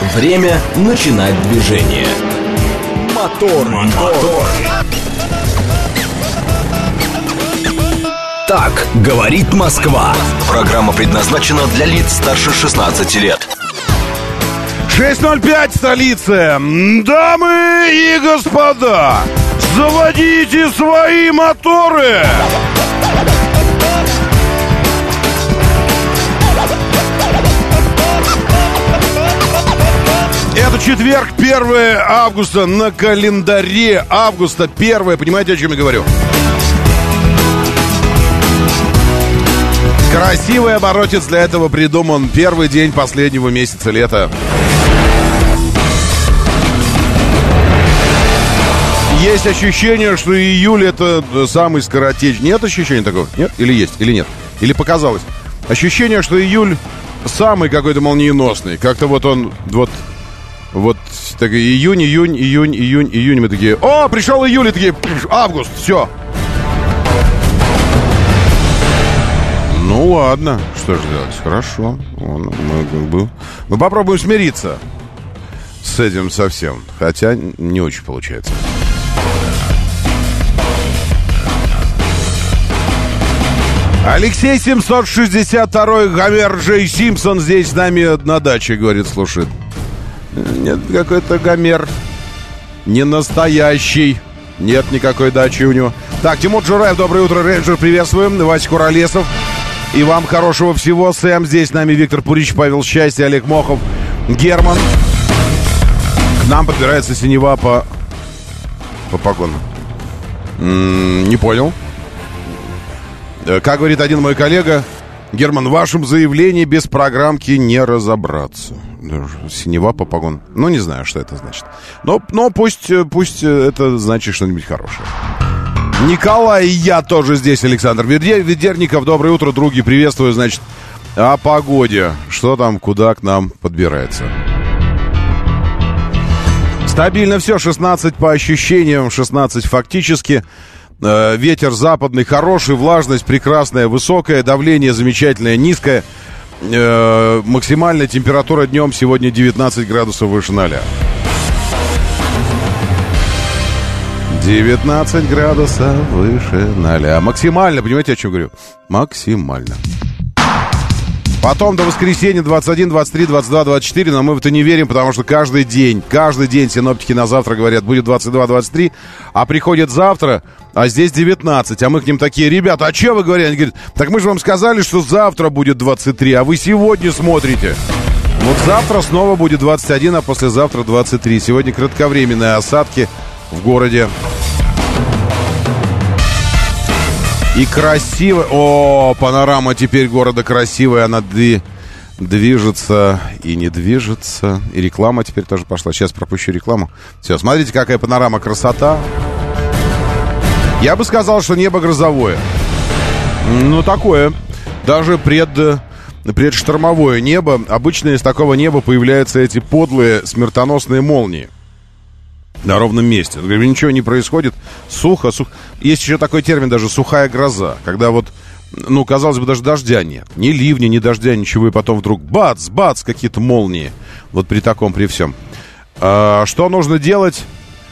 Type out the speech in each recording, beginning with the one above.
Время начинать движение. Мотор. Так говорит Москва. Программа предназначена для лиц старше 16 лет. 6:05, столица. Дамы и господа, заводите свои моторы. Это четверг, 1 августа, на календаре августа 1. Понимаете, о чем я говорю? Красивый оборотец для этого придуман. Первый день последнего месяца лета. Есть ощущение, что июль это самый скоротечный. Нет ощущения такого? Нет? Или есть? Или нет? Или показалось? Ощущение, что июль самый какой-то молниеносный. Как-то вот он... Вот так, июнь. Мы такие, о, пришел июль, и такие, август, все. Ну ладно, что же делать? Хорошо. Мы попробуем смириться с этим совсем. Хотя не очень получается. Алексей 762, Гомер Джей Симпсон здесь с нами на даче, говорит, слушает. Нет, какой-то Гомер не настоящий. Нет никакой дачи у него. Так, Тимур Джураев, доброе утро, рейнджер, приветствуем. Вася Куролесов. И вам хорошего всего. Сэм здесь с нами, Виктор Пурич, Павел Счастье, Олег Мохов, Герман. К нам подбирается синева по погону. Не понял. Как говорит один мой коллега, Герман, в вашем заявлении без программки не разобраться. Синева по погону. Ну, не знаю, что это значит. Но пусть это значит что-нибудь хорошее. Николай и я тоже здесь, Александр Ведерников. Доброе утро, други, приветствую, значит, о погоде. Что там, куда к нам подбирается? Стабильно все, 16 по ощущениям, 16 фактически. Ветер западный хороший, влажность прекрасная, высокая, давление замечательное, низкое. Максимальная температура днем сегодня 19 градусов выше 0. 19 градусов выше 0. Максимально, понимаете, о чем говорю? Максимально. Потом до воскресенья 21, 23, 22, 24. Но мы в это не верим, потому что каждый день синоптики на завтра говорят, будет 22, 23. А приходит завтра, а здесь 19. А мы к ним такие, ребята, а что вы говорите? Они говорят, так мы же вам сказали, что завтра будет 23, а вы сегодня смотрите. Вот завтра снова будет 21, а послезавтра 23. Сегодня кратковременные осадки в городе. И красиво. О, панорама теперь города красивая. Она движется и не движется. И реклама теперь тоже пошла. Сейчас пропущу рекламу. Все, смотрите, какая панорама, красота. Я бы сказал, что небо грозовое. Ну, такое. Даже предштормовое небо. Обычно из такого неба появляются эти подлые смертоносные молнии. На ровном месте. Ничего не происходит. Сухо. Есть еще такой термин даже сухая гроза. Когда вот, казалось бы, даже дождя нет. Ни ливня, ни дождя, ничего. И потом вдруг бац, какие-то молнии. Вот при всем. Что нужно делать?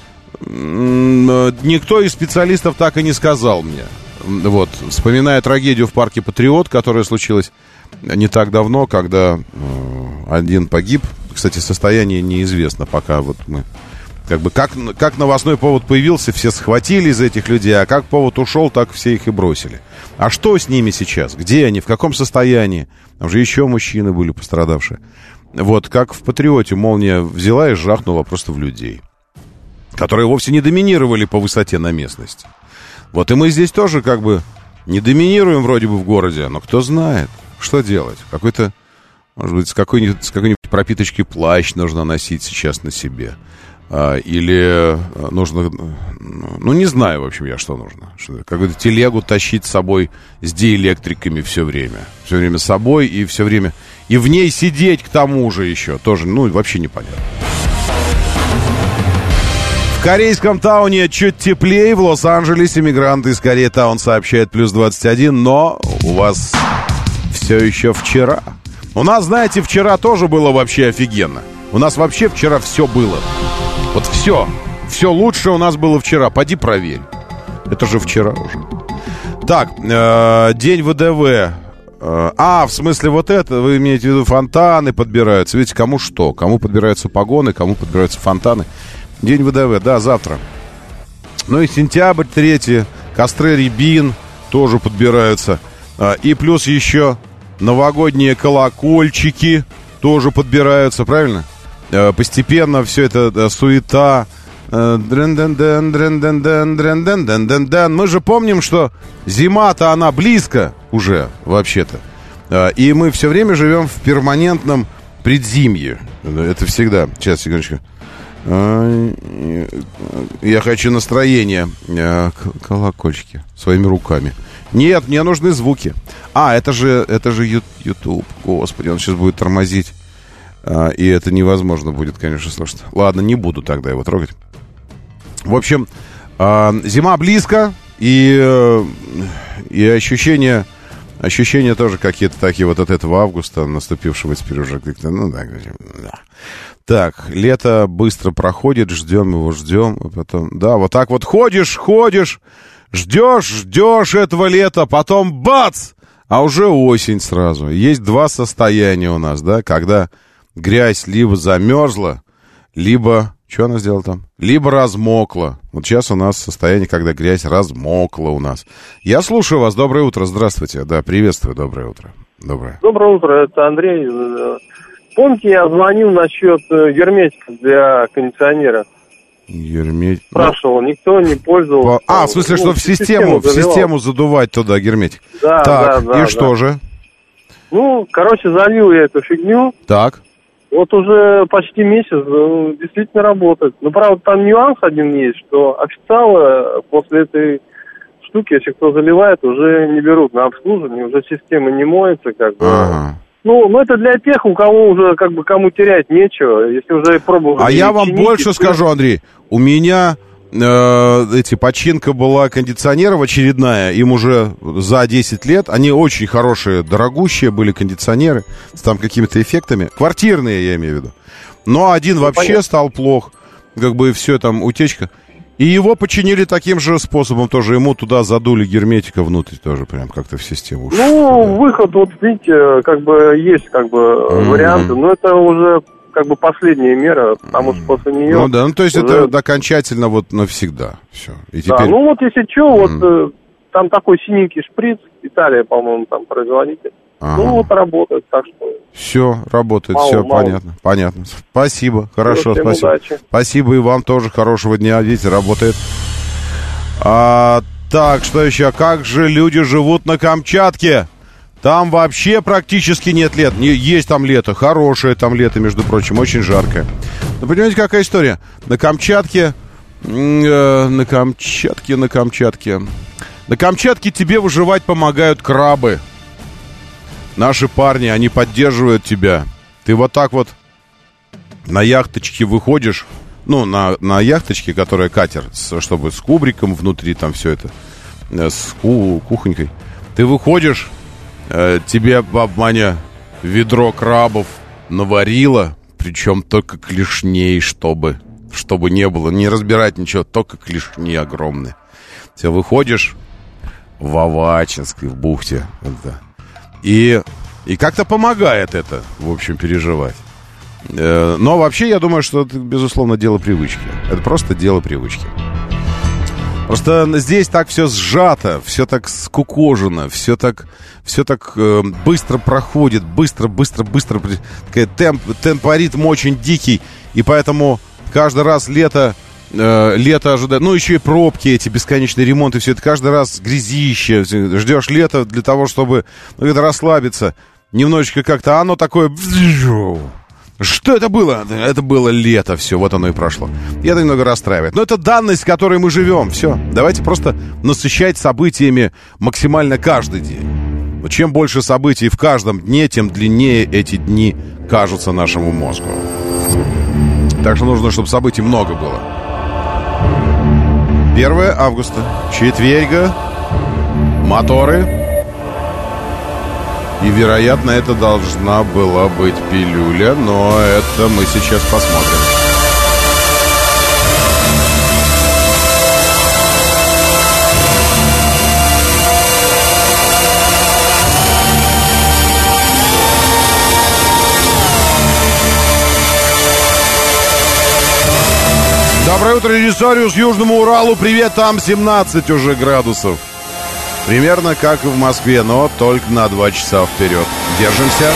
Никто из специалистов так и не сказал мне. Вот, вспоминая трагедию в парке «Патриот», которая случилась не так давно, когда один погиб. Кстати, состояние неизвестно пока. Вот мы... Как новостной повод появился, все схватили из этих людей, а как повод ушел, так все их и бросили. А что с ними сейчас? Где они? В каком состоянии? Там же еще мужчины были пострадавшие. Вот, как в «Патриоте» молния взяла и жахнула просто в людей, которые вовсе не доминировали по высоте на местности. Вот и мы здесь тоже не доминируем вроде бы в городе, но кто знает, что делать. Какой-то, может быть, с какой-нибудь пропиточки плащ нужно носить сейчас на себе. Или нужно... не знаю, в общем, я, что нужно. Какую-то телегу тащить с собой с диэлектриками все время. Все время с собой и все время... И в ней сидеть к тому же еще. Тоже, вообще непонятно. В корейском тауне чуть теплее. В Лос-Анджелесе мигранты из Корейтаун сообщают плюс 21. Но у вас все еще вчера. У нас, знаете, вчера тоже было вообще офигенно. У нас вообще вчера все было. Вот все. Все лучшее у нас было вчера. Поди проверь. Это же вчера уже. Так, день ВДВ. В смысле вот это, вы имеете в виду фонтаны подбираются. Видите, кому что. Кому подбираются погоны, кому подбираются фонтаны. День ВДВ, да, завтра. Ну и сентябрь 3, костры Рябин тоже подбираются. И плюс еще новогодние колокольчики тоже подбираются, правильно? Постепенно все это суета. Мы же помним, что зима-то она близко уже, вообще-то. И мы все время живем в перманентном предзимье. Это всегда. Сейчас, секундочку. Я хочу настроение. Колокольчики своими руками. Нет, мне нужны звуки. Это же YouTube. Господи, он сейчас будет тормозить. И это невозможно будет, конечно, слушать. Ладно, не буду тогда его трогать. В общем, зима близко, и ощущения тоже какие-то такие вот от этого августа, наступившего теперь уже как-то, да. Так, лето быстро проходит, ждем его, а потом, да, вот так вот ходишь, ждешь этого лета, потом бац, а уже осень сразу. Есть два состояния у нас, да, когда грязь либо замерзла, либо... Что она сделала там? Либо размокла. Вот сейчас у нас состояние, когда грязь размокла у нас. Я слушаю вас. Доброе утро. Здравствуйте. Да, приветствую. Доброе утро. Доброе утро. Это Андрей. Помните, я звонил насчет герметика для кондиционера? Герметик. Спрашивал, никто не пользовался. В смысле, что в систему задувать туда герметик? Да, так, да. Что же? Залил я эту фигню. Так. Вот уже почти месяц действительно работает. Но, правда, там нюанс один есть, что официалы после этой штуки, если кто заливает, уже не берут на обслуживание, уже система не моется, как бы. Ага. Это для тех, у кого уже, кому терять нечего, если уже пробовали. Я вам больше скажу, Андрей. У меня починка была кондиционеров очередная, им уже за 10 лет. Они очень хорошие, дорогущие были кондиционеры с там какими-то эффектами. Квартирные, я имею в виду. Но один вообще понятно. Стал плох. И все там, утечка. И его починили таким же способом тоже. Ему туда задули герметика внутрь тоже, прям как-то в систему. Выход, видите, есть варианты, но это уже... последняя мера, потому что после нее... то есть уже... это окончательно навсегда. Все. И теперь... Да, если что, там такой синенький шприц, Италия, по-моему, там производитель. Ага. Работает, так что... Все, работает, все понятно. Спасибо, хорошо, спасибо. Удачи. Спасибо и вам тоже, хорошего дня, видите, работает. Так, что еще? Как же люди живут на Камчатке? Там вообще практически нет лета. Есть там лето, хорошее там лето, между прочим, очень жаркое. Но понимаете, какая история? На Камчатке тебе выживать помогают крабы. Наши парни, они поддерживают тебя. Ты вот так вот на яхточке выходишь. На яхточке, которая катер, чтобы с кубриком внутри там все это, с кухонькой. Ты выходишь... Тебе баб-маня ведро крабов наварила, причем только клешней, чтобы не было, не разбирать ничего, только клешни огромные. Ты выходишь в Авачинской, в бухте, и как-то помогает это, в общем, переживать. Но вообще, я думаю, что это, безусловно, дело привычки. Это просто дело привычки. Просто здесь так все сжато, все так скукожено, все так быстро проходит, быстро. Темпоритм очень дикий, и поэтому каждый раз лето ожидает. Еще и пробки эти, бесконечные ремонты, все это каждый раз грязище. Ждешь лета для того, чтобы расслабиться. Немножечко как-то оно такое... Что это было? Это было лето, все, вот оно и прошло. И это немного расстраивает. Но это данность, в которой мы живем. Все, давайте просто насыщать событиями максимально каждый день. Но чем больше событий в каждом дне, тем длиннее эти дни кажутся нашему мозгу. Так что нужно, чтобы событий много было. 1 августа, четверга, моторы. И, вероятно, это должна была быть пилюля, но это мы сейчас посмотрим. Доброе утро, Режиссариус, Южному Уралу. Привет, там 17 уже градусов. Примерно как и в Москве, но только на 2 часа вперед. Держимся.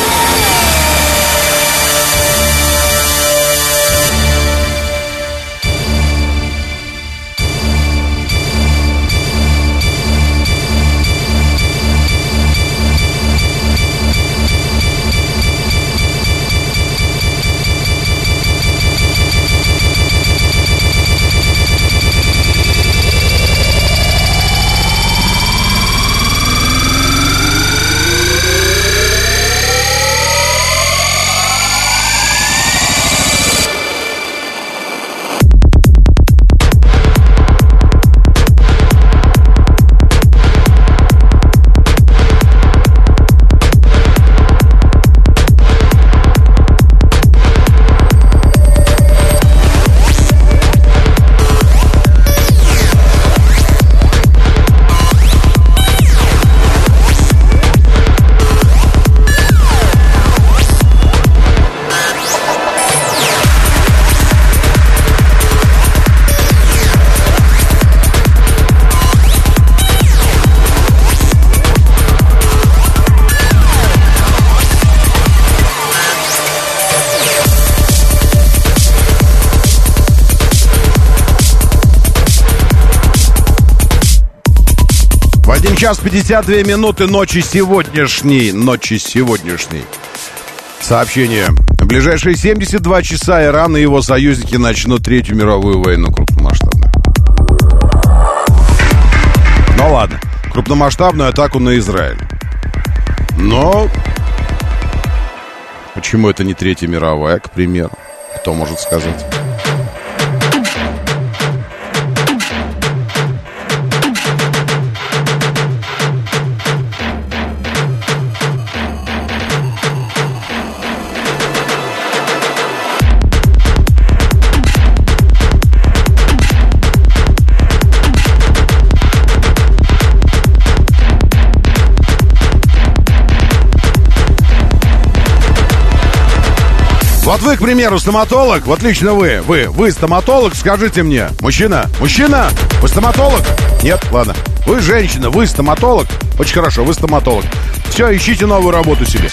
Час 52 минуты ночи сегодняшней. Сообщение. В ближайшие 72 часа Иран и его союзники начнут Третью мировую войну крупномасштабную. Ну ладно, крупномасштабную атаку на Израиль. Но почему это не Третья мировая, к примеру? Кто может сказать? Вот вы, к примеру, стоматолог. Вот лично вы стоматолог, скажите мне. Мужчина, вы стоматолог? Нет, ладно. Вы женщина, вы стоматолог? Очень хорошо, вы стоматолог. Все, ищите новую работу себе.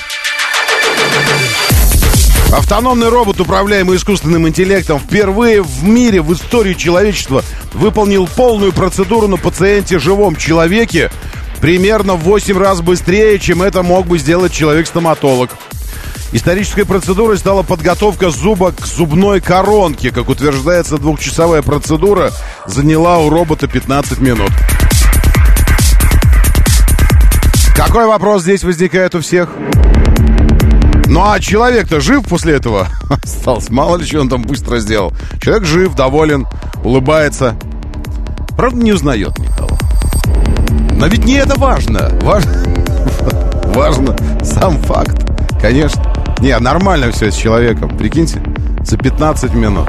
Автономный робот, управляемый искусственным интеллектом, впервые в мире, в истории человечества, выполнил полную процедуру на пациенте, живом человеке, примерно в 8 раз быстрее, чем это мог бы сделать человек-стоматолог. Исторической процедурой стала подготовка зуба к зубной коронке. Как утверждается, 2-часовая процедура заняла у робота 15 минут. Какой вопрос здесь возникает у всех? Ну а человек-то жив после этого? Остался. Мало ли, что он там быстро сделал. Человек жив, доволен, улыбается. Правда, не узнает никого. Но ведь не это важно. Важно сам факт. Конечно. Не, нормально все с человеком. Прикиньте, за 15 минут.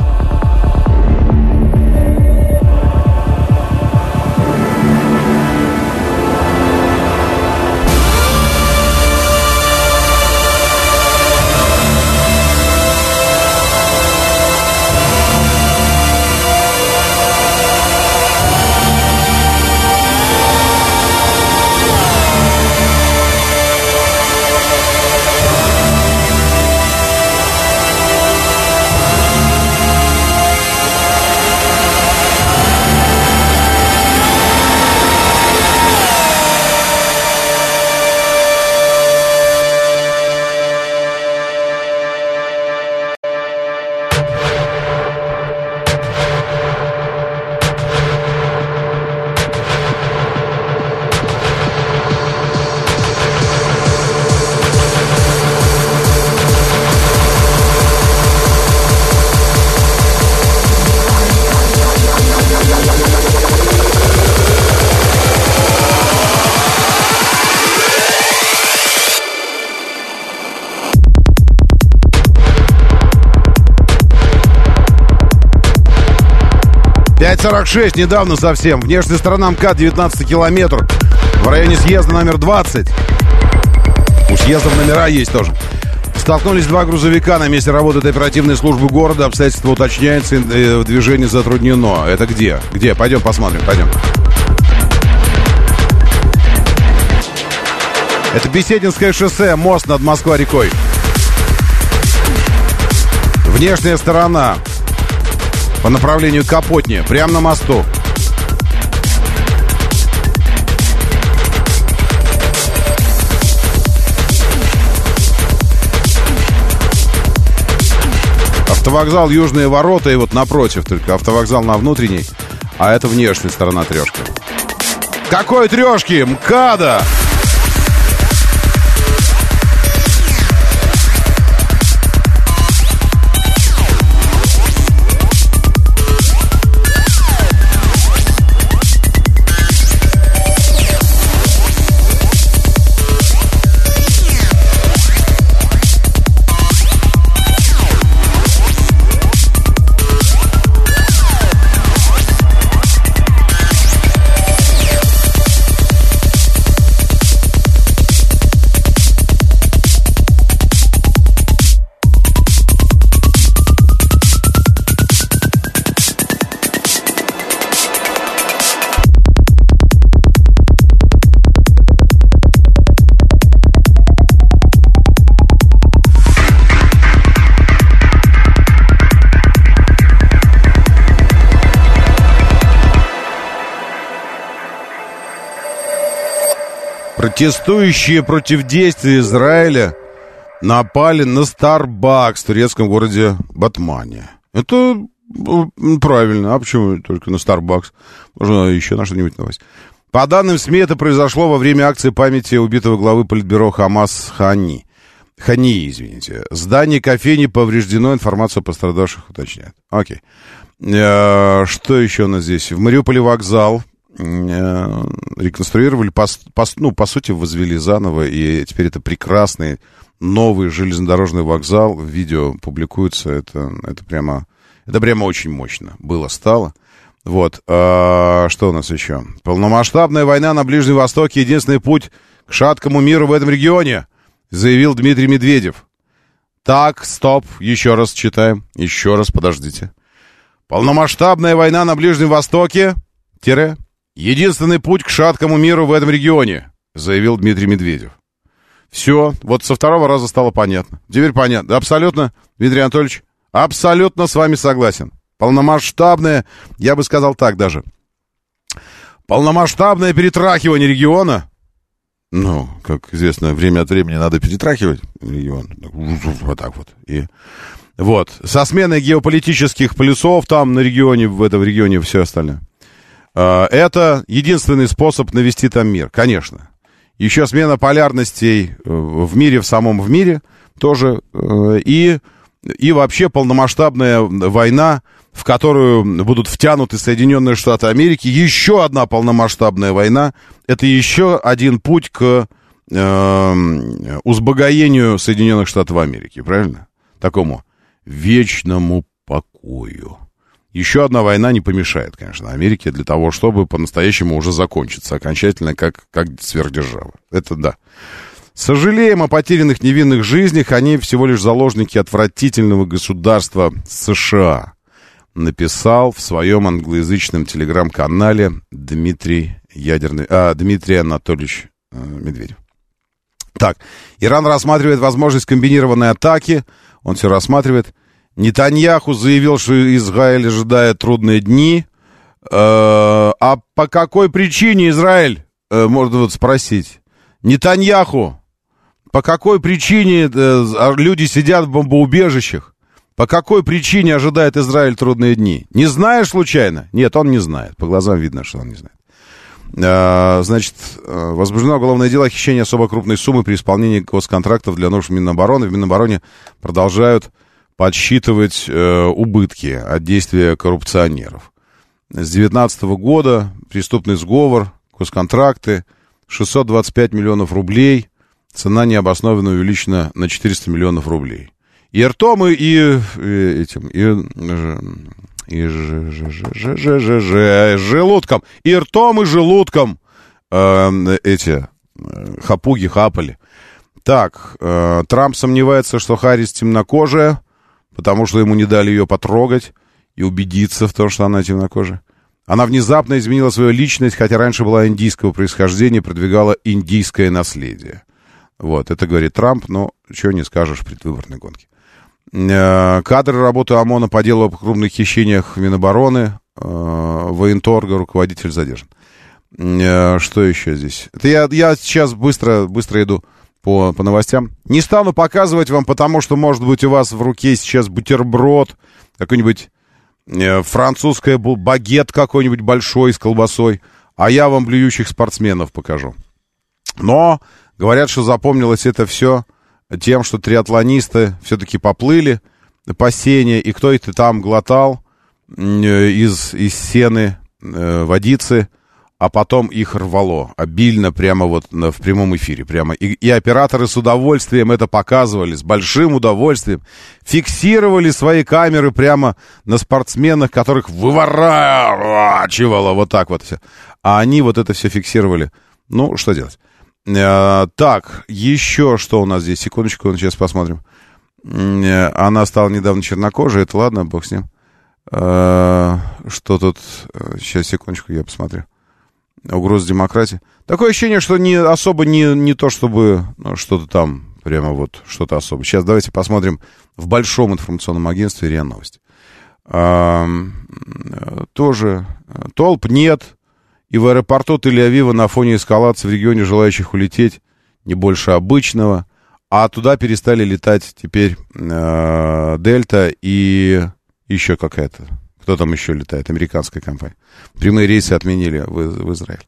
5:46 недавно совсем. Внешняя сторона МКАД, 19 километр. В районе съезда номер 20. У съездов номера есть тоже. Столкнулись два грузовика. На месте работает оперативная служба города. Обстоятельства уточняются. Движение затруднено. Это где? Где? Пойдем посмотрим. Пойдем. Это Бесединское шоссе. Мост над Москва-рекой. Внешняя сторона. По направлению к Капотне. Прямо на мосту. Автовокзал Южные ворота, и вот напротив только автовокзал на внутренней, а это внешняя сторона трешки. Какой трешки? МКАДа! Протестующие против действий Израиля напали на Starbucks в турецком городе Батмане. Это правильно. А почему только на Starbucks? Можно еще на что-нибудь новость. По данным СМИ, это произошло во время акции памяти убитого главы политбюро Хамас Хании, извините. Здание кофейни повреждено, информацию о пострадавших уточняют. Окей. Что еще у нас здесь? В Мариуполе вокзал реконструировали, по сути, возвели заново, и теперь это прекрасный новый железнодорожный вокзал. Видео публикуется, это прямо очень мощно стало. Вот, что у нас еще? Полномасштабная война на Ближнем Востоке — единственный путь к шаткому миру в этом регионе, заявил Дмитрий Медведев. Так, стоп, еще раз читаем, еще раз, подождите. Полномасштабная война на Ближнем Востоке, единственный путь к шаткому миру в этом регионе, заявил Дмитрий Медведев. Все, вот со второго раза стало понятно. Теперь понятно. Абсолютно, Дмитрий Анатольевич, абсолютно с вами согласен. Полномасштабное, я бы сказал так даже, полномасштабное перетрахивание региона. Ну, как известно, время от времени надо перетрахивать регион. Вот так вот. И вот, со сменой геополитических полюсов там на регионе, в этом регионе все остальное. Это единственный способ навести там мир, конечно. Еще смена полярностей в мире, в самом мире тоже. И вообще полномасштабная война, в которую будут втянуты Соединенные Штаты Америки. Еще одна полномасштабная война. Это еще один путь к узбогоению Соединенных Штатов Америки, правильно? Такому вечному покою. Еще одна война не помешает, конечно, Америке для того, чтобы по-настоящему уже закончиться окончательно, как сверхдержава. Это да. Сожалеем о потерянных невинных жизнях, они всего лишь заложники отвратительного государства США, написал в своем англоязычном телеграм-канале Дмитрий Анатольевич Медведев. Так, Иран рассматривает возможность комбинированной атаки, он все рассматривает. Нетаньяху заявил, что Израиль ожидает трудные дни. А по какой причине Израиль, можно вот спросить, Нетаньяху, по какой причине люди сидят в бомбоубежищах? По какой причине ожидает Израиль трудные дни? Не знаешь случайно? Нет, он не знает. По глазам видно, что он не знает. Значит, возбуждено уголовное дело о хищении особо крупной суммы при исполнении госконтрактов для нужд Минобороны. В Минобороне продолжают подсчитывать убытки от действия коррупционеров. С 2019 года преступный сговор, госконтракты, 625 миллионов рублей, цена необоснованно увеличена на 400 миллионов рублей. И ртом, и И желудком. И ртом, и желудком эти хапуги хапали. Так, Трамп сомневается, что Харрис темнокожая, потому что ему не дали ее потрогать и убедиться в том, что она темнокожая. Она внезапно изменила свою личность, хотя раньше была индийского происхождения, продвигала индийское наследие. Вот, это говорит Трамп, но чего не скажешь в предвыборной гонке. Кадры работы ОМОНа по делу о крупных хищениях Минобороны, военторга, руководитель задержан. Что еще здесь? Это я сейчас быстро иду по новостям. Не стану показывать вам, потому что, может быть, у вас в руке сейчас бутерброд, какой-нибудь французское багет какой-нибудь большой с колбасой, а я вам блюющих спортсменов покажу. Но говорят, что запомнилось это все тем, что триатлонисты все-таки поплыли по сене, и кто-то там глотал из сены водицы, а потом их рвало обильно прямо вот в прямом эфире. Прямо. И операторы с удовольствием это показывали, с большим удовольствием. Фиксировали свои камеры прямо на спортсменах, которых выворачивало вот так вот все. А они вот это все фиксировали. Ну, что делать? Так, еще что у нас здесь? Секундочку, сейчас посмотрим. Она стала недавно чернокожей, это ладно, бог с ним. Что тут? Сейчас, секундочку, я посмотрю. Угроза демократии. Такое ощущение, что не то, чтобы что-то там, прямо вот что-то особое. Сейчас давайте посмотрим в большом информационном агентстве РИА Новости. Тоже толп нет. И в аэропорту Тель-Авива на фоне эскалации в регионе желающих улететь не больше обычного. А туда перестали летать теперь Дельта и еще какая-то. Кто там еще летает? Американская компания. Прямые рейсы отменили в Израиль.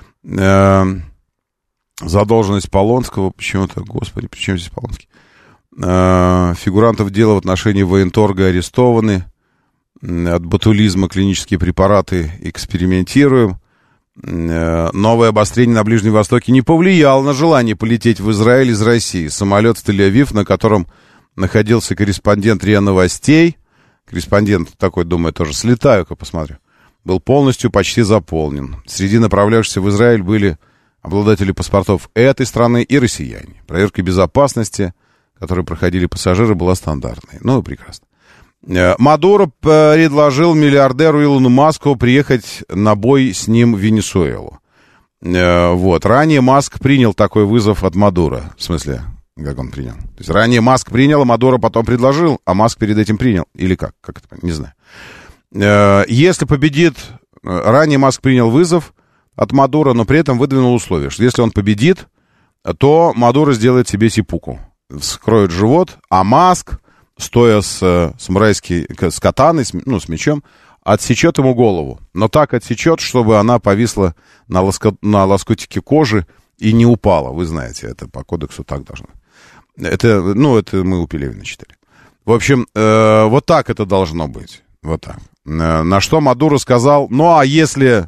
Задолженность Полонского. Почему-то, господи, при чем здесь Полонский? Фигурантов дела в отношении военторга арестованы. От ботулизма клинические препараты экспериментируем. Новое обострение на Ближнем Востоке не повлияло на желание полететь в Израиль из России. Самолет в Тель-Авив, на котором находился корреспондент РИА Новостей, корреспондент такой, думаю, тоже слетаю-ка посмотрю, был полностью почти заполнен. Среди направлявшихся в Израиль были обладатели паспортов этой страны и россияне. Проверка безопасности, которую проходили пассажиры, была стандартной. Ну, прекрасно. Мадуро предложил миллиардеру Илону Маску приехать на бой с ним в Венесуэлу. Вот. Ранее Маск принял такой вызов от Мадуро. В смысле, как он принял? То есть ранее Маск принял, а Мадуро потом предложил, а Маск перед этим принял. Или как? Как это? Не знаю. Если победит... Ранее Маск принял вызов от Мадуро, но при этом выдвинул условие, что если он победит, то Мадуро сделает себе сипуку. Вскроет живот, а Маск, стоя с катаной, с мечом, отсечет ему голову. Но так отсечет, чтобы она повисла на лоскутике кожи и не упала. Вы знаете, это по кодексу так должно. Это мы у Пелевина читали. В общем, вот так это должно быть. Вот так. На что Мадуро сказал, а если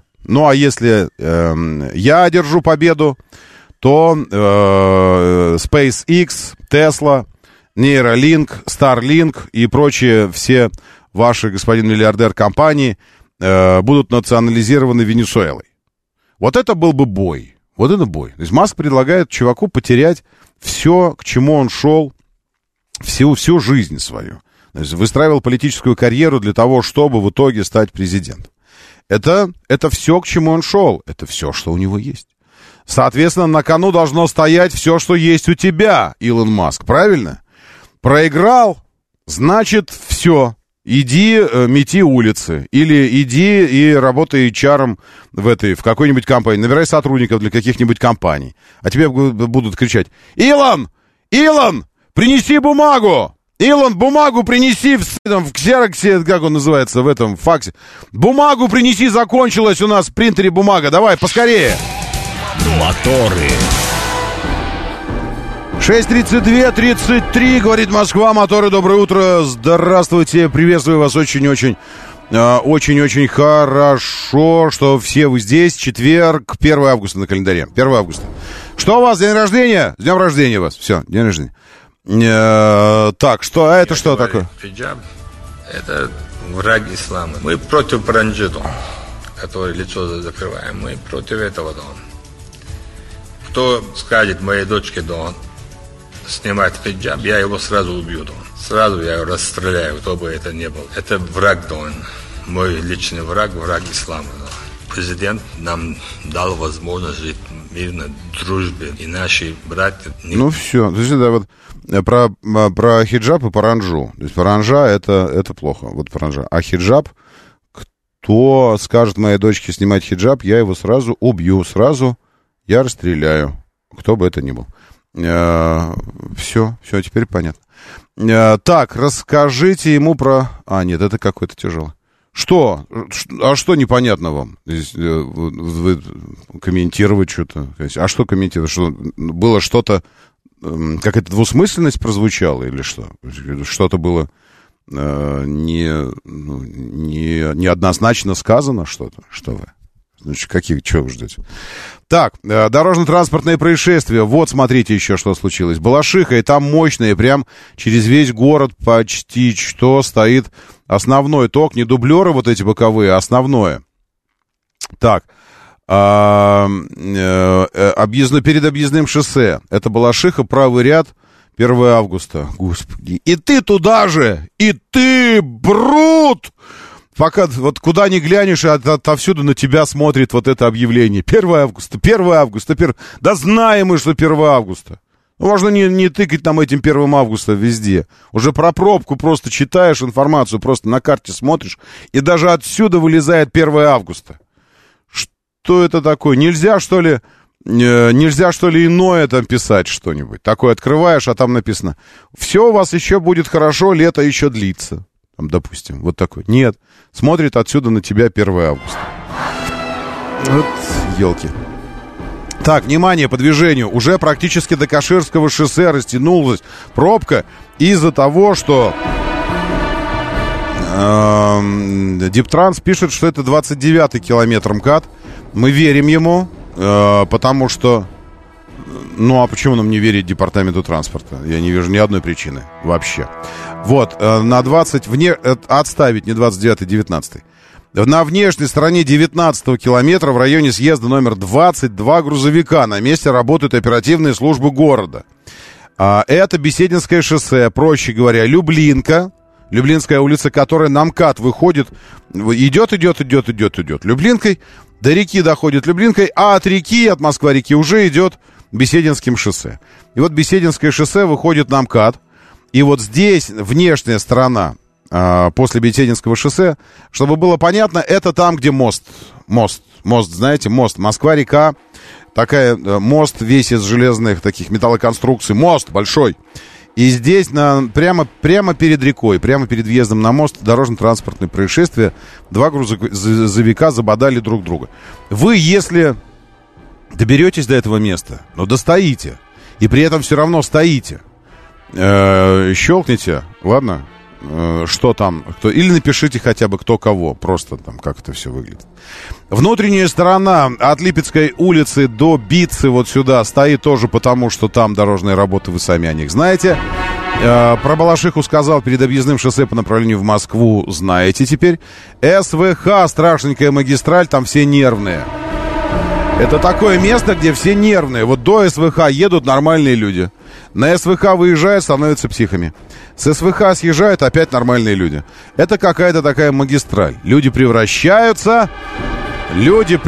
я одержу победу, то SpaceX, Tesla, Neuralink, Starlink и прочие все ваши, господин миллиардер, компании будут национализированы Венесуэлой. Вот это был бы бой. Вот это бой. То есть Маск предлагает чуваку потерять все, к чему он шел всю жизнь свою. То есть выстраивал политическую карьеру для того, чтобы в итоге стать президентом. Это все, к чему он шел. Это все, что у него есть. Соответственно, на кону должно стоять все, что есть у тебя, Илон Маск. Правильно? Проиграл, значит, все. Иди мети улицы. Или иди и работай HR-ом в какой-нибудь компании. Набирай сотрудников для каких-нибудь компаний. А тебе будут кричать: Илон! Илон! Принеси бумагу! Илон, бумагу принеси в ксероксе, как он называется, в этом факсе. Бумагу принеси, закончилась у нас в принтере бумага. Давай, поскорее. Моторы. 6:32:33, говорит Москва, моторы, доброе утро, здравствуйте, приветствую вас очень-очень хорошо, что все вы здесь, четверг, 1 августа на календаре, 1 августа. Что у вас, день рождения? С днем рождения вас, все, день рождения. Так, что, это что такое? это враг ислама. Мы против паранджи, который лицо закрываем. Мы против этого. Кто скажет моей дочке, снимать хиджаб, я его сразу убью. Сразу я его расстреляю, кто бы это ни был. Это враг, мой личный враг ислама. Президент нам дал возможность жить мирно, дружбе, и наши братья... Ну все, то есть это вот про хиджаб и паранджу. То есть паранджа это плохо, вот паранджа. А хиджаб, кто скажет моей дочке снимать хиджаб, я его сразу убью, сразу я расстреляю, кто бы это ни был. Все, теперь понятно. Так, расскажите ему про... нет, это какой-то тяжелый. Что? А что непонятно вам? Вы комментировать что-то? А что комментировать? Что, было что-то... Какая-то двусмысленность прозвучала или что? Что-то было неоднозначно сказано что-то? Что вы? Значит, чего вы ждете? Так, дорожно-транспортные происшествия. Вот, смотрите еще, что случилось. Балашиха, и там мощные, прям через весь город почти что стоит основной ток. Не дублеры вот эти боковые, а основное. Так, перед объездным шоссе. Это Балашиха, правый ряд, 1 августа. Господи. И ты туда же! И ты, брут! Пока вот куда ни глянешь, отовсюду на тебя смотрит вот это объявление. 1 августа. Да знаем мы, что 1 августа. Можно не тыкать нам этим 1 августа везде. Уже про пробку просто читаешь информацию, просто на карте смотришь, и даже отсюда вылезает 1 августа. Что это такое? Нельзя, что ли, иное там писать что-нибудь? Такое открываешь, а там написано: все у вас еще будет хорошо, лето еще длится. Там, допустим, вот такой. Нет, смотрит отсюда на тебя 1 августа. Вот елки. Так, внимание, по движению. Уже практически до Каширского шоссе растянулась пробка из-за того, что Диптранс пишет, что это 29-й километр МКАД. Мы верим ему, потому что... Ну, а почему нам не верить департаменту транспорта? Я не вижу ни одной причины вообще. Вот, на 20... Отставить не 29-й, 19-й. На внешней стороне 19-го километра в районе съезда номер 22 грузовика. На месте работают оперативные службы города. Это Бесединское шоссе, проще говоря, Люблинская улица, которая на МКАД выходит. Идет. Люблинкой, до реки доходит Люблинкой, а от Москва-реки уже идет Бесединским шоссе. И вот Бесединское шоссе выходит на МКАД. И вот здесь внешняя сторона после Бесединского шоссе, чтобы было понятно, это там, где мост, знаете, мост, Москва-река, такая, мост весь из железных таких металлоконструкций, мост большой, и здесь прямо перед рекой, прямо перед въездом на мост дорожно-транспортное происшествие, 2 грузовика забодали друг друга. Вы, если доберетесь до этого места, но достоите, и при этом все равно стоите, щелкните, ладно? Что там, кто, или напишите хотя бы кто кого, просто там как это все выглядит. Внутренняя сторона от Липецкой улицы до Битцы вот сюда стоит тоже потому, что там дорожные работы, вы сами о них знаете. Про Балашиху сказал, перед объездным шоссе по направлению в Москву знаете теперь. СВХ, страшненькая магистраль, там все нервные. Это такое место, где все нервные. Вот до СВХ едут нормальные люди. На СВХ выезжают, становятся психами. С СВХ съезжают, опять нормальные люди. Это какая-то такая магистраль. Люди превращаются люди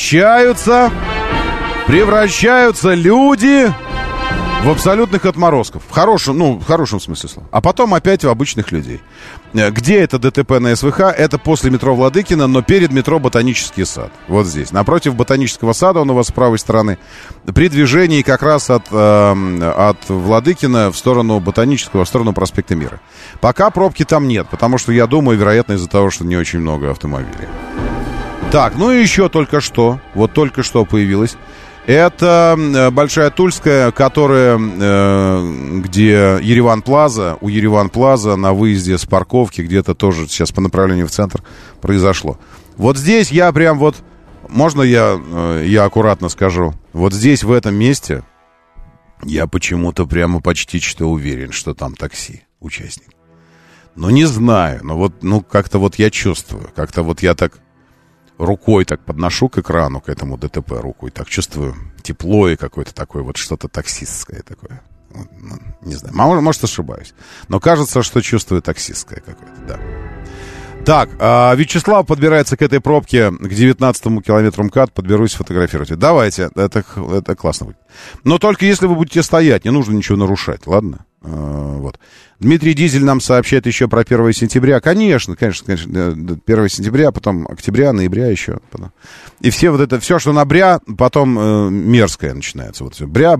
в абсолютных отморозков. В хорошем смысле слова. А потом опять в обычных людей. Где это ДТП на СВХ? Это после метро Владыкина, но перед метро Ботанический сад. Вот здесь. Напротив Ботанического сада, он у вас с правой стороны. При движении как раз от Владыкина в сторону Ботанического, в сторону проспекта Мира. Пока пробки там нет, потому что, я думаю, вероятно, из-за того, что не очень много автомобилей. Так, ну и еще только что появилась. Это Большая Тульская, которая, где Ереван-Плаза, у Ереван-Плаза на выезде с парковки, где-то тоже сейчас по направлению в центр произошло. Вот здесь я прям вот, можно я аккуратно скажу, вот здесь, в этом месте, я почему-то прямо почти что уверен, что там такси, участник. Ну, не знаю, но вот, ну, как-то вот я чувствую, как-то вот я так рукой так подношу к экрану, к этому ДТП рукой, так чувствую тепло и какое-то такое вот что-то таксистское такое. Ну, не знаю, может, ошибаюсь, но кажется, что чувствую таксистское какое-то, да. Так, Вячеслав подбирается к этой пробке, к 19-му километру МКАД, подберусь фотографировать. Давайте, это классно будет. Но только если вы будете стоять, не нужно ничего нарушать, ладно? Вот. Дмитрий Дизель нам сообщает еще про 1 сентября. Конечно, 1 сентября, потом октября, ноября еще. Потом. И все вот это, все, что на бря, потом мерзкое начинается. Вот все. Бря,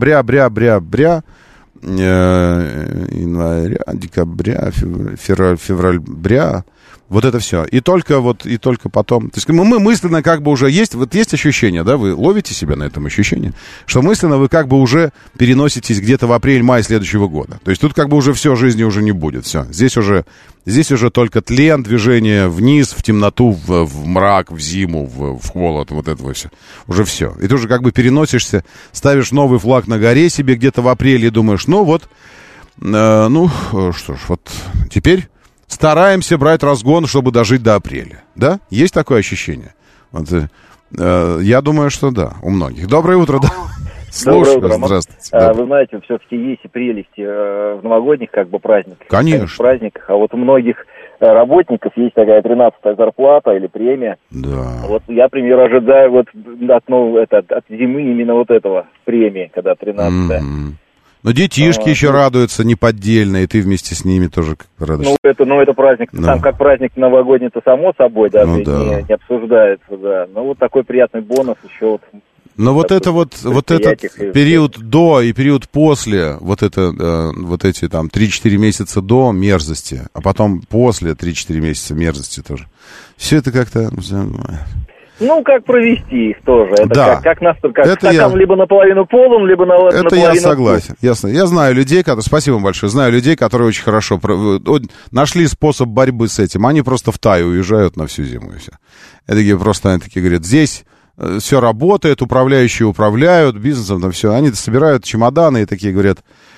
января, декабря, февраль, бря. Вот это все. И только потом. То есть мы мысленно как бы уже есть, вот есть ощущение, да, вы ловите себя на этом ощущении, что мысленно вы как бы уже переноситесь где-то в апрель-май следующего года. То есть тут как бы уже все, жизни уже не будет. Все. Здесь уже только тлен, движение вниз, в темноту, в мрак, в зиму, в холод, вот это все. Уже все. И ты уже как бы переносишься, ставишь новый флаг на горе себе где-то в апреле и думаешь, ну вот, что ж, вот теперь стараемся брать разгон, чтобы дожить до апреля. Да? Есть такое ощущение? Вот, я думаю, что да, у многих. Доброе утро, да. Слушаю, здравствуйте. Вы знаете, все-таки есть и прелести в новогодних как бы праздниках. Конечно. Праздниках, а вот у многих работников есть такая 13-я зарплата или премия. Да. Вот я, например, ожидаю вот от зимы именно вот этого премии, когда 13-я. Но детишки еще радуются неподдельно, и ты вместе с ними тоже радуешься. Это праздник, там как праздник новогодний-то само собой, да, не обсуждается, да. Но вот такой приятный бонус еще вот. Но вот это вот этот период до и период после, вот эти там 3-4 месяца до мерзости, а потом после 3-4 месяца мерзости тоже. Все это как-то... Ну, как провести их тоже. Это да. как стакан либо наполовину полон, либо наполовину... Это я согласен, ясно. Я знаю людей, спасибо вам большое, знаю людей, которые очень хорошо нашли способ борьбы с этим. Они просто в Тай уезжают на всю зиму и все. Они такие говорят, здесь все работает, управляющие управляют бизнесом, там все. Они собирают чемоданы и такие говорят,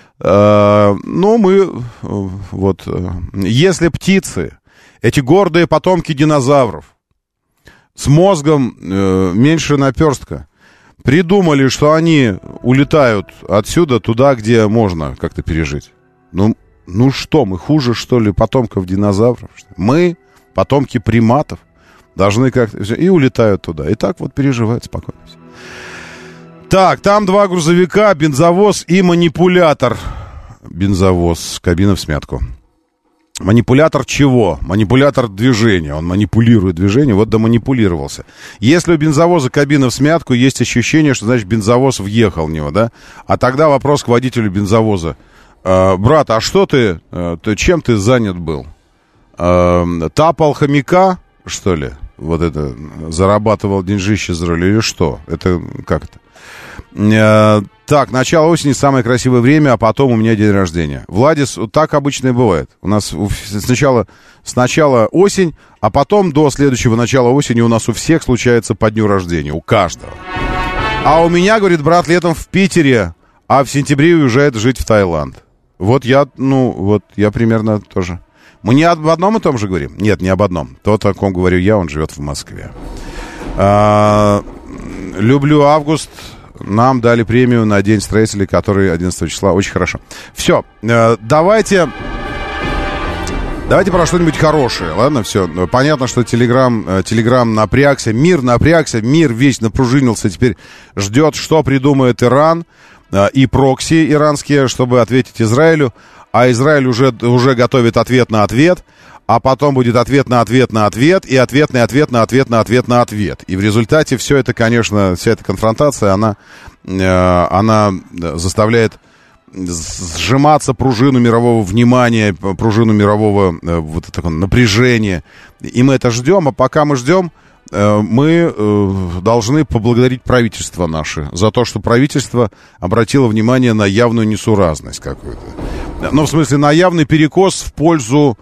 если птицы, эти гордые потомки динозавров, с мозгом меньше наперстка, придумали, что они улетают отсюда туда, где можно как-то пережить. Ну что, мы хуже, что ли, потомков динозавров? Мы, потомки приматов, должны как-то... И улетают туда. И так вот переживают спокойно. Так, там 2 грузовика, бензовоз и манипулятор. Бензовоз, кабина в смятку. Манипулятор чего? Манипулятор движения. Он манипулирует движение, вот доманипулировался. Если у бензовоза кабина в смятку, есть ощущение, что, значит, бензовоз въехал в него, да? А тогда вопрос к водителю бензовоза. Брат, а что чем ты занят был? Тапал хомяка, что ли? Вот это, зарабатывал деньжище за руль или что? Это как это? Так, начало осени самое красивое время, а потом у меня день рождения. Владис, так обычно и бывает. У нас сначала осень, а потом до следующего начала осени у нас у всех случается по дню рождения, у каждого. А у меня, говорит, брат летом в Питере, а в сентябре уезжает жить в Таиланд. Вот я примерно тоже. Мы не об одном и том же говорим? Нет, не об одном. Тот, о ком говорю я, он живет в Москве. Люблю август. Нам дали премию на День строителей, который 11 числа. Очень хорошо. Все, давайте про что-нибудь хорошее, ладно? Все, понятно, что Телеграм напрягся, мир весь напружинился, теперь ждет, что придумает Иран и прокси иранские, чтобы ответить Израилю. А Израиль уже готовит ответ на ответ, а потом будет ответ на ответ на ответ, и ответный ответ на ответ на ответ на ответ. И в результате все это, конечно, вся эта конфронтация, она заставляет сжиматься пружину мирового внимания, пружину мирового вот такого напряжения. И мы это ждем, а пока мы ждем, мы должны поблагодарить правительство наше за то, что правительство обратило внимание на явную несуразность какую-то. Ну, в смысле, на явный перекос в пользу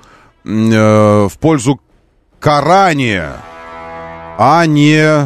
карания, а не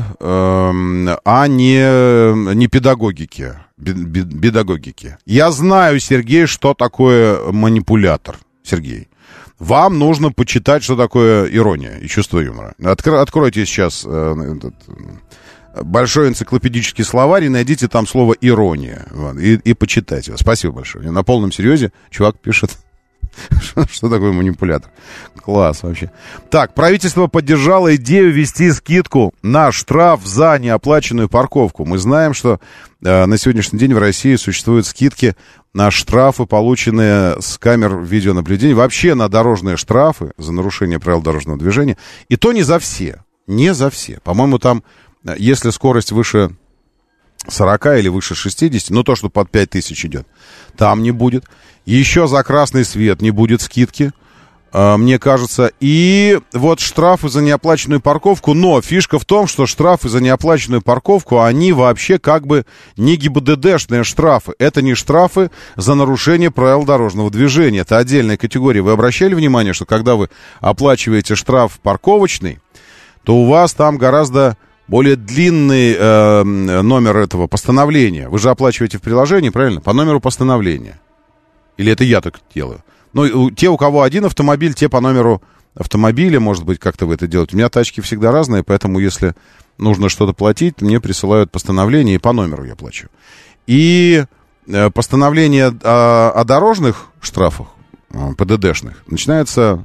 педагогики. Педагогики. Я знаю, Сергей, что такое манипулятор. Сергей. вам нужно почитать, что такое ирония и чувство юмора. Откройте сейчас большой энциклопедический словарь и найдите там слово «ирония». И почитайте его. Спасибо большое. На полном серьезе чувак пишет, что такое манипулятор. Класс вообще. Так, правительство поддержало идею ввести скидку на штраф за неоплаченную парковку. Мы знаем, что на сегодняшний день в России существуют скидки на штрафы, полученные с камер видеонаблюдения, вообще на дорожные штрафы за нарушение правил дорожного движения. И то не за все. Не за все. По-моему, там, если скорость выше 40 или выше 60, ну то, что под 5000 идет, там не будет. Еще за красный свет не будет скидки, мне кажется. И вот штрафы за неоплаченную парковку. Но фишка в том, что штрафы за неоплаченную парковку, они вообще как бы не ГИБДДшные штрафы. Это не штрафы за нарушение правил дорожного движения. Это отдельная категория. Вы обращали внимание, что когда вы оплачиваете штраф парковочный, то у вас там гораздо более длинный номер этого постановления. Вы же оплачиваете в приложении, правильно? По номеру постановления. Или это я так делаю? Ну, те, у кого один автомобиль, те по номеру автомобиля, может быть, как-то вы это делаете. У меня тачки всегда разные, поэтому если нужно что-то платить, мне присылают постановление, и по номеру я плачу. И постановление о дорожных штрафах, ПДДшных, начинается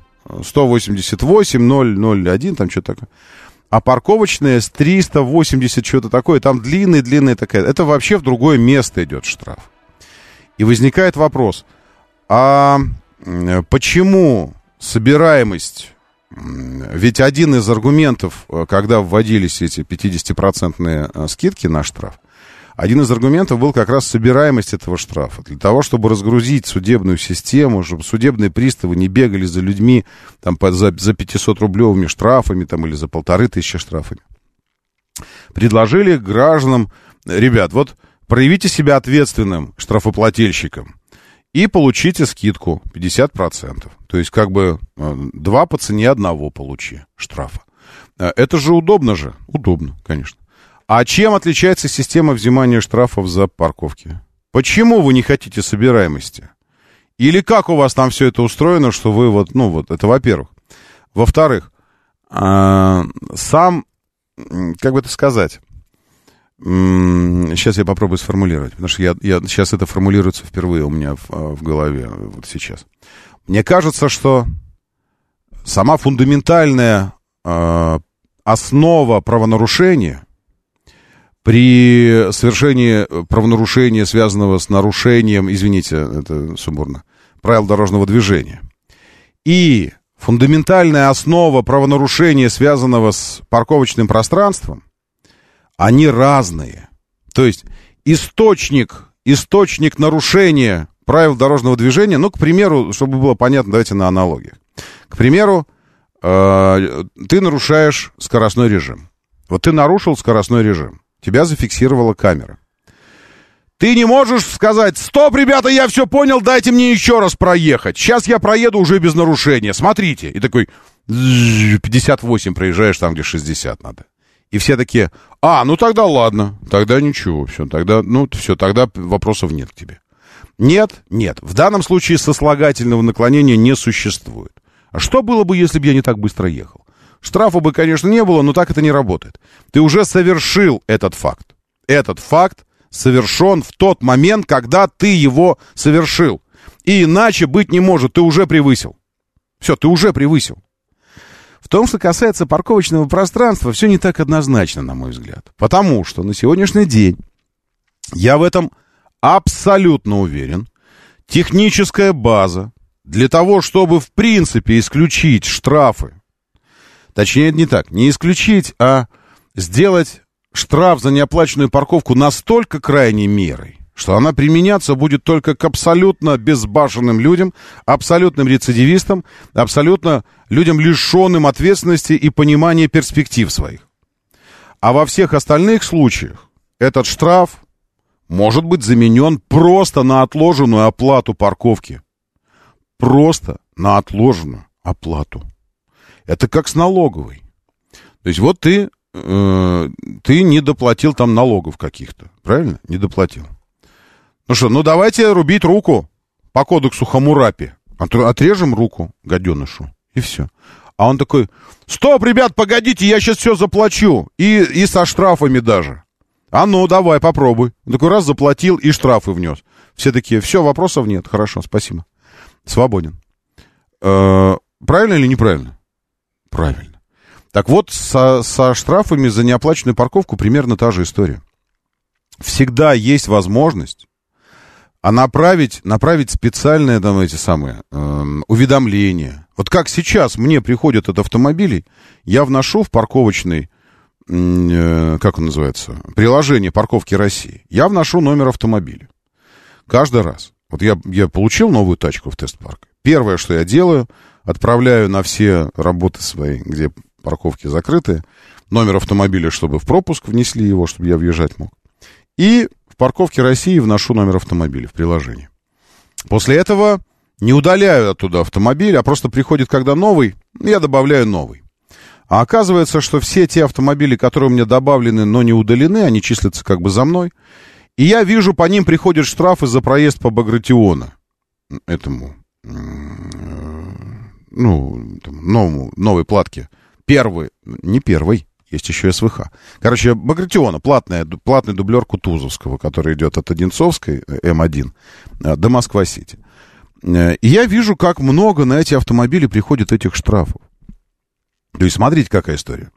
188-001, там что-то такое. А парковочные с 380, что-то такое, там длинная такая. Это вообще в другое место идет штраф. И возникает вопрос, а почему собираемость, ведь один из аргументов, когда вводились эти 50% скидки на штраф, один из аргументов был как раз собираемость этого штрафа. Для того, чтобы разгрузить судебную систему, чтобы судебные приставы не бегали за людьми там, за 500-рублевыми штрафами там, или за 1500 штрафами. Предложили гражданам, ребят, вот проявите себя ответственным штрафоплательщиком и получите скидку 50%. То есть как бы 2 по цене 1 получи штрафа. Это же удобно же. Удобно, конечно. А чем отличается система взимания штрафов за парковки? Почему вы не хотите собираемости? Или как у вас там все это устроено, что вы вот, ну вот, это во-первых. Во-вторых, сам, как бы это сказать, сейчас я попробую сформулировать, потому что я сейчас это формулируется впервые у меня в голове, вот сейчас. Мне кажется, что сама фундаментальная основа правонарушения при совершении правонарушения, связанного с нарушением, извините, это сумбурно, правил дорожного движения, и фундаментальная основа правонарушения, связанного с парковочным пространством, они разные. То есть источник нарушения правил дорожного движения, ну, к примеру, чтобы было понятно, давайте на аналогиях. К примеру, ты нарушаешь скоростной режим. Вот ты нарушил скоростной режим. Тебя зафиксировала камера. Ты не можешь сказать: стоп, ребята, я все понял, дайте мне еще раз проехать. Сейчас я проеду уже без нарушения, смотрите. И такой 58 проезжаешь там, где 60 надо. И все такие: ну тогда ладно, тогда ничего, все, тогда вопросов нет к тебе. Нет. В данном случае сослагательного наклонения не существует. А что было бы, если бы я не так быстро ехал? Штрафа бы, конечно, не было, но так это не работает. Ты уже совершил этот факт. Этот факт совершен в тот момент, когда ты его совершил. И иначе быть не может, ты уже превысил. Все, ты уже превысил. В том, что касается парковочного пространства, все не так однозначно, на мой взгляд. Потому что на сегодняшний день, я в этом абсолютно уверен, техническая база для того, чтобы в принципе исключить штрафы, точнее, это не так, не исключить, а сделать штраф за неоплаченную парковку настолько крайней мерой, что она применяться будет только к абсолютно безбашенным людям, абсолютным рецидивистам, абсолютно людям, лишенным ответственности и понимания перспектив своих. А во всех остальных случаях этот штраф может быть заменен просто на отложенную оплату парковки. Просто на отложенную оплату. Это как с налоговой. То есть вот ты не доплатил там налогов каких-то, правильно? Не доплатил. Ну что, давайте рубить руку по кодексу Хаммурапи. Отрежем руку гаденышу, и все. А он такой: стоп, ребят, погодите, я сейчас все заплачу. И со штрафами даже. А ну, давай, попробуй. Он такой раз заплатил и штрафы внес. Все такие: все, вопросов нет, хорошо, спасибо. Свободен. Правильно или неправильно? Правильно. Так вот, со штрафами за неоплаченную парковку примерно та же история. Всегда есть возможность направить специальные там эти самые уведомления. Вот как сейчас мне приходят от автомобилей, я вношу в парковочный, как он называется, приложение парковки России. Я вношу номер автомобиля. Каждый раз. Вот я получил новую тачку в тест-парк. Первое, что я делаю, отправляю на все работы свои, где парковки закрыты, номер автомобиля, чтобы в пропуск внесли его, чтобы я въезжать мог. И в парковке России вношу номер автомобиля в приложение. После этого не удаляю оттуда автомобиль, а просто приходит, когда новый, я добавляю новый. А оказывается, что все те автомобили, которые у меня добавлены, но не удалены, они числятся как бы за мной. И я вижу, по ним приходят штрафы за проезд по Багратиона. Этому, новой платке. Не первый, есть еще СВХ. Короче, Багратиона, платный дублер Кутузовского, который идет от Одинцовской, М1, до Москва-Сити. И я вижу, как много на эти автомобили приходит этих штрафов. То есть, смотрите, какая история.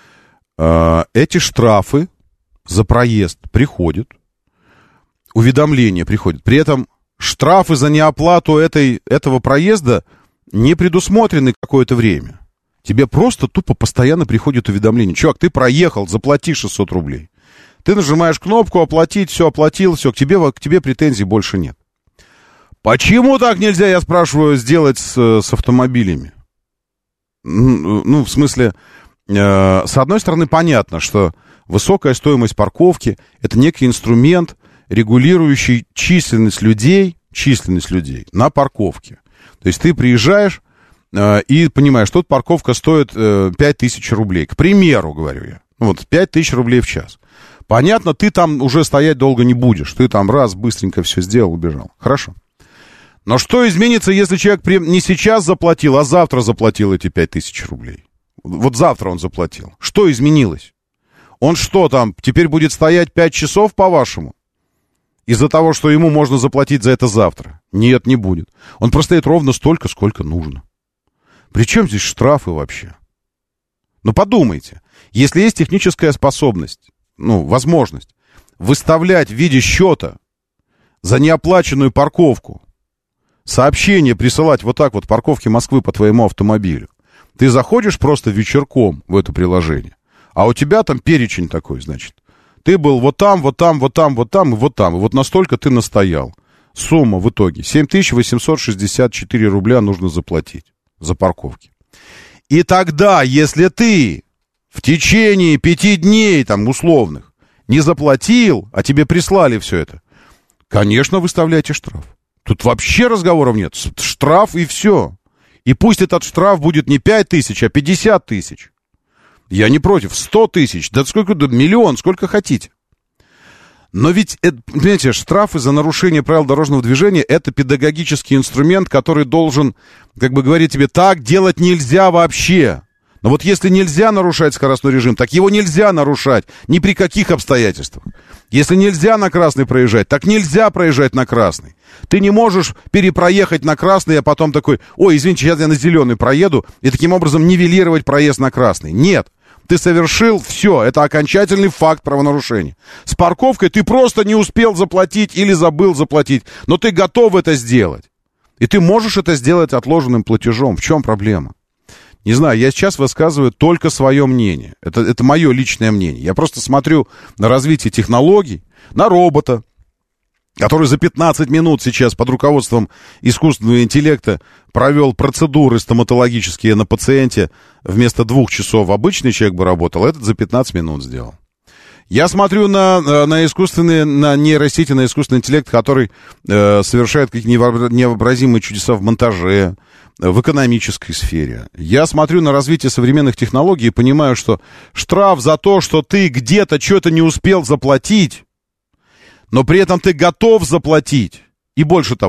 Эти штрафы за проезд приходят, уведомления приходят. При этом штрафы за неоплату этого проезда не предусмотрены какое-то время. Тебе просто тупо постоянно приходит уведомление. Чувак, ты проехал, заплати 600 рублей. Ты нажимаешь кнопку «Оплатить», все, оплатил, все, к тебе претензий больше нет. Почему так нельзя, я спрашиваю, сделать с автомобилями? Ну, в смысле, с одной стороны, понятно, что высокая стоимость парковки — это некий инструмент, регулирующий численность людей на парковке. То есть ты приезжаешь и понимаешь, что тут парковка стоит 5000 рублей. К примеру, говорю я. Вот 5000 рублей в час. Понятно, ты там уже стоять долго не будешь. Ты там раз, быстренько все сделал, убежал. Хорошо. Но что изменится, если человек не сейчас заплатил, а завтра заплатил эти 5000 рублей? Вот завтра он заплатил. Что изменилось? Он что там, теперь будет стоять 5 часов, по-вашему? Из-за того, что ему можно заплатить за это завтра? Нет, не будет. Он простоит ровно столько, сколько нужно. При чем здесь штрафы вообще? Ну, подумайте. Если есть техническая способность, возможность выставлять в виде счета за неоплаченную парковку, сообщение присылать вот так вот парковки Москвы по твоему автомобилю, ты заходишь просто вечерком в это приложение, а у тебя там перечень такой, значит. Ты был вот там, вот там, вот там, вот там и вот там. И вот настолько ты настоял. Сумма в итоге 7864 рубля нужно заплатить за парковки. И тогда, если ты в течение 5 дней, там, условных, не заплатил, а тебе прислали все это, конечно, выставляйте штраф. Тут вообще разговоров нет. Штраф и все. И пусть этот штраф будет не 5000, а 50 тысяч. Я не против. 100 тысяч. Да сколько? Да миллион. Сколько хотите. Но ведь, понимаете, штрафы за нарушение правил дорожного движения — это педагогический инструмент, который должен, как бы говорить тебе, так делать нельзя вообще. Но вот если нельзя нарушать скоростной режим, так его нельзя нарушать ни при каких обстоятельствах. Если нельзя на красный проезжать, так нельзя проезжать на красный. Ты не можешь перепроехать на красный, а потом такой: ой, извините, сейчас я на зеленый проеду, и таким образом нивелировать проезд на красный. Нет. Ты совершил все, это окончательный факт правонарушения. С парковкой ты просто не успел заплатить или забыл заплатить, но ты готов это сделать. И ты можешь это сделать отложенным платежом. В чем проблема? Не знаю, я сейчас высказываю только свое мнение. Это мое личное мнение. Я просто смотрю на развитие технологий, на робота, который за 15 минут сейчас под руководством искусственного интеллекта провел процедуры стоматологические на пациенте. Вместо 2 часов обычный человек бы работал, этот за 15 минут сделал. Я смотрю на нейросети, на искусственный интеллект, который совершает какие-то невообразимые чудеса в монтаже, в экономической сфере. Я смотрю на развитие современных технологий и понимаю, что штраф за то, что ты где-то что-то не успел заплатить, но при этом ты готов заплатить. И больше того,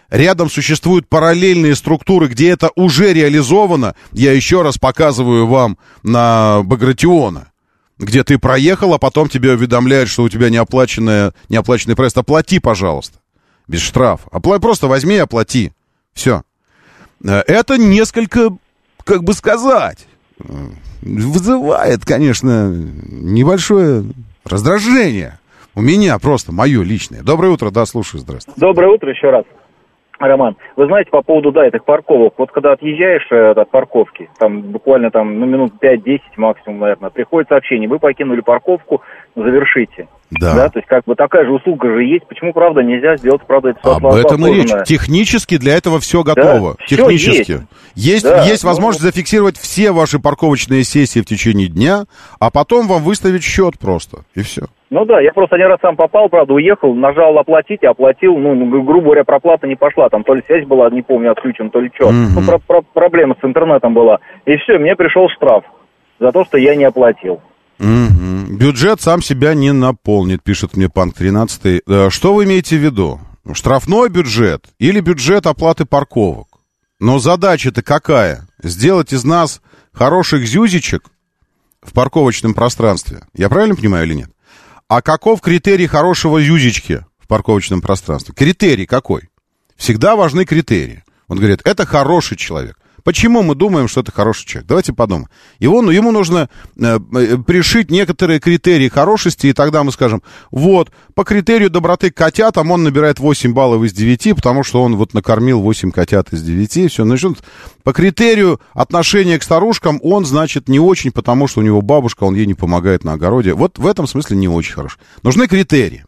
рядом существуют параллельные структуры, где это уже реализовано. Я еще раз показываю вам на Багратиона, где ты проехал, а потом тебе уведомляют, что у тебя неоплаченный проезд. Оплати, пожалуйста, без штрафа. Просто возьми и оплати. Все. Это несколько, как бы сказать, вызывает, конечно, небольшое раздражение. У меня просто, мое личное. Доброе утро, да, слушаю, здравствуйте. Доброе утро еще раз, Роман. Вы знаете, по поводу, этих парковок, вот когда отъезжаешь от парковки, там буквально минут 5-10 максимум, наверное, приходит сообщение, вы покинули парковку, завершите. Да, то есть такая же услуга же есть. Почему, правда, нельзя сделать, правда, это об этом и речь. Технически для этого все готово. Да, технически. Есть возможность зафиксировать все ваши парковочные сессии в течение дня, а потом вам выставить счет просто, и все. Я просто один раз сам попал, правда, уехал, нажал оплатить, оплатил, грубо говоря, проплата не пошла, там то ли связь была, не помню, отключена, то ли что. Проблема с интернетом была. И все, мне пришел штраф за то, что я не оплатил. Бюджет сам себя не наполнит, пишет мне Панк 13. Что вы имеете в виду? Штрафной бюджет или бюджет оплаты парковок? Но задача-то какая? Сделать из нас хороших зюзичек в парковочном пространстве. Я правильно понимаю или нет? А каков критерий хорошего зюзички в парковочном пространстве? Критерий какой? Всегда важны критерии. Он говорит, это хороший человек. Почему мы думаем, что это хороший человек? Давайте подумаем. Ему нужно пришить некоторые критерии хорошести, и тогда мы скажем, по критерию доброты к котятам он набирает 8 баллов из 9, потому что он накормил 8 котят из 9, все. Значит, по критерию отношения к старушкам он, значит, не очень, потому что у него бабушка, он ей не помогает на огороде. В этом смысле не очень хорош. Нужны критерии.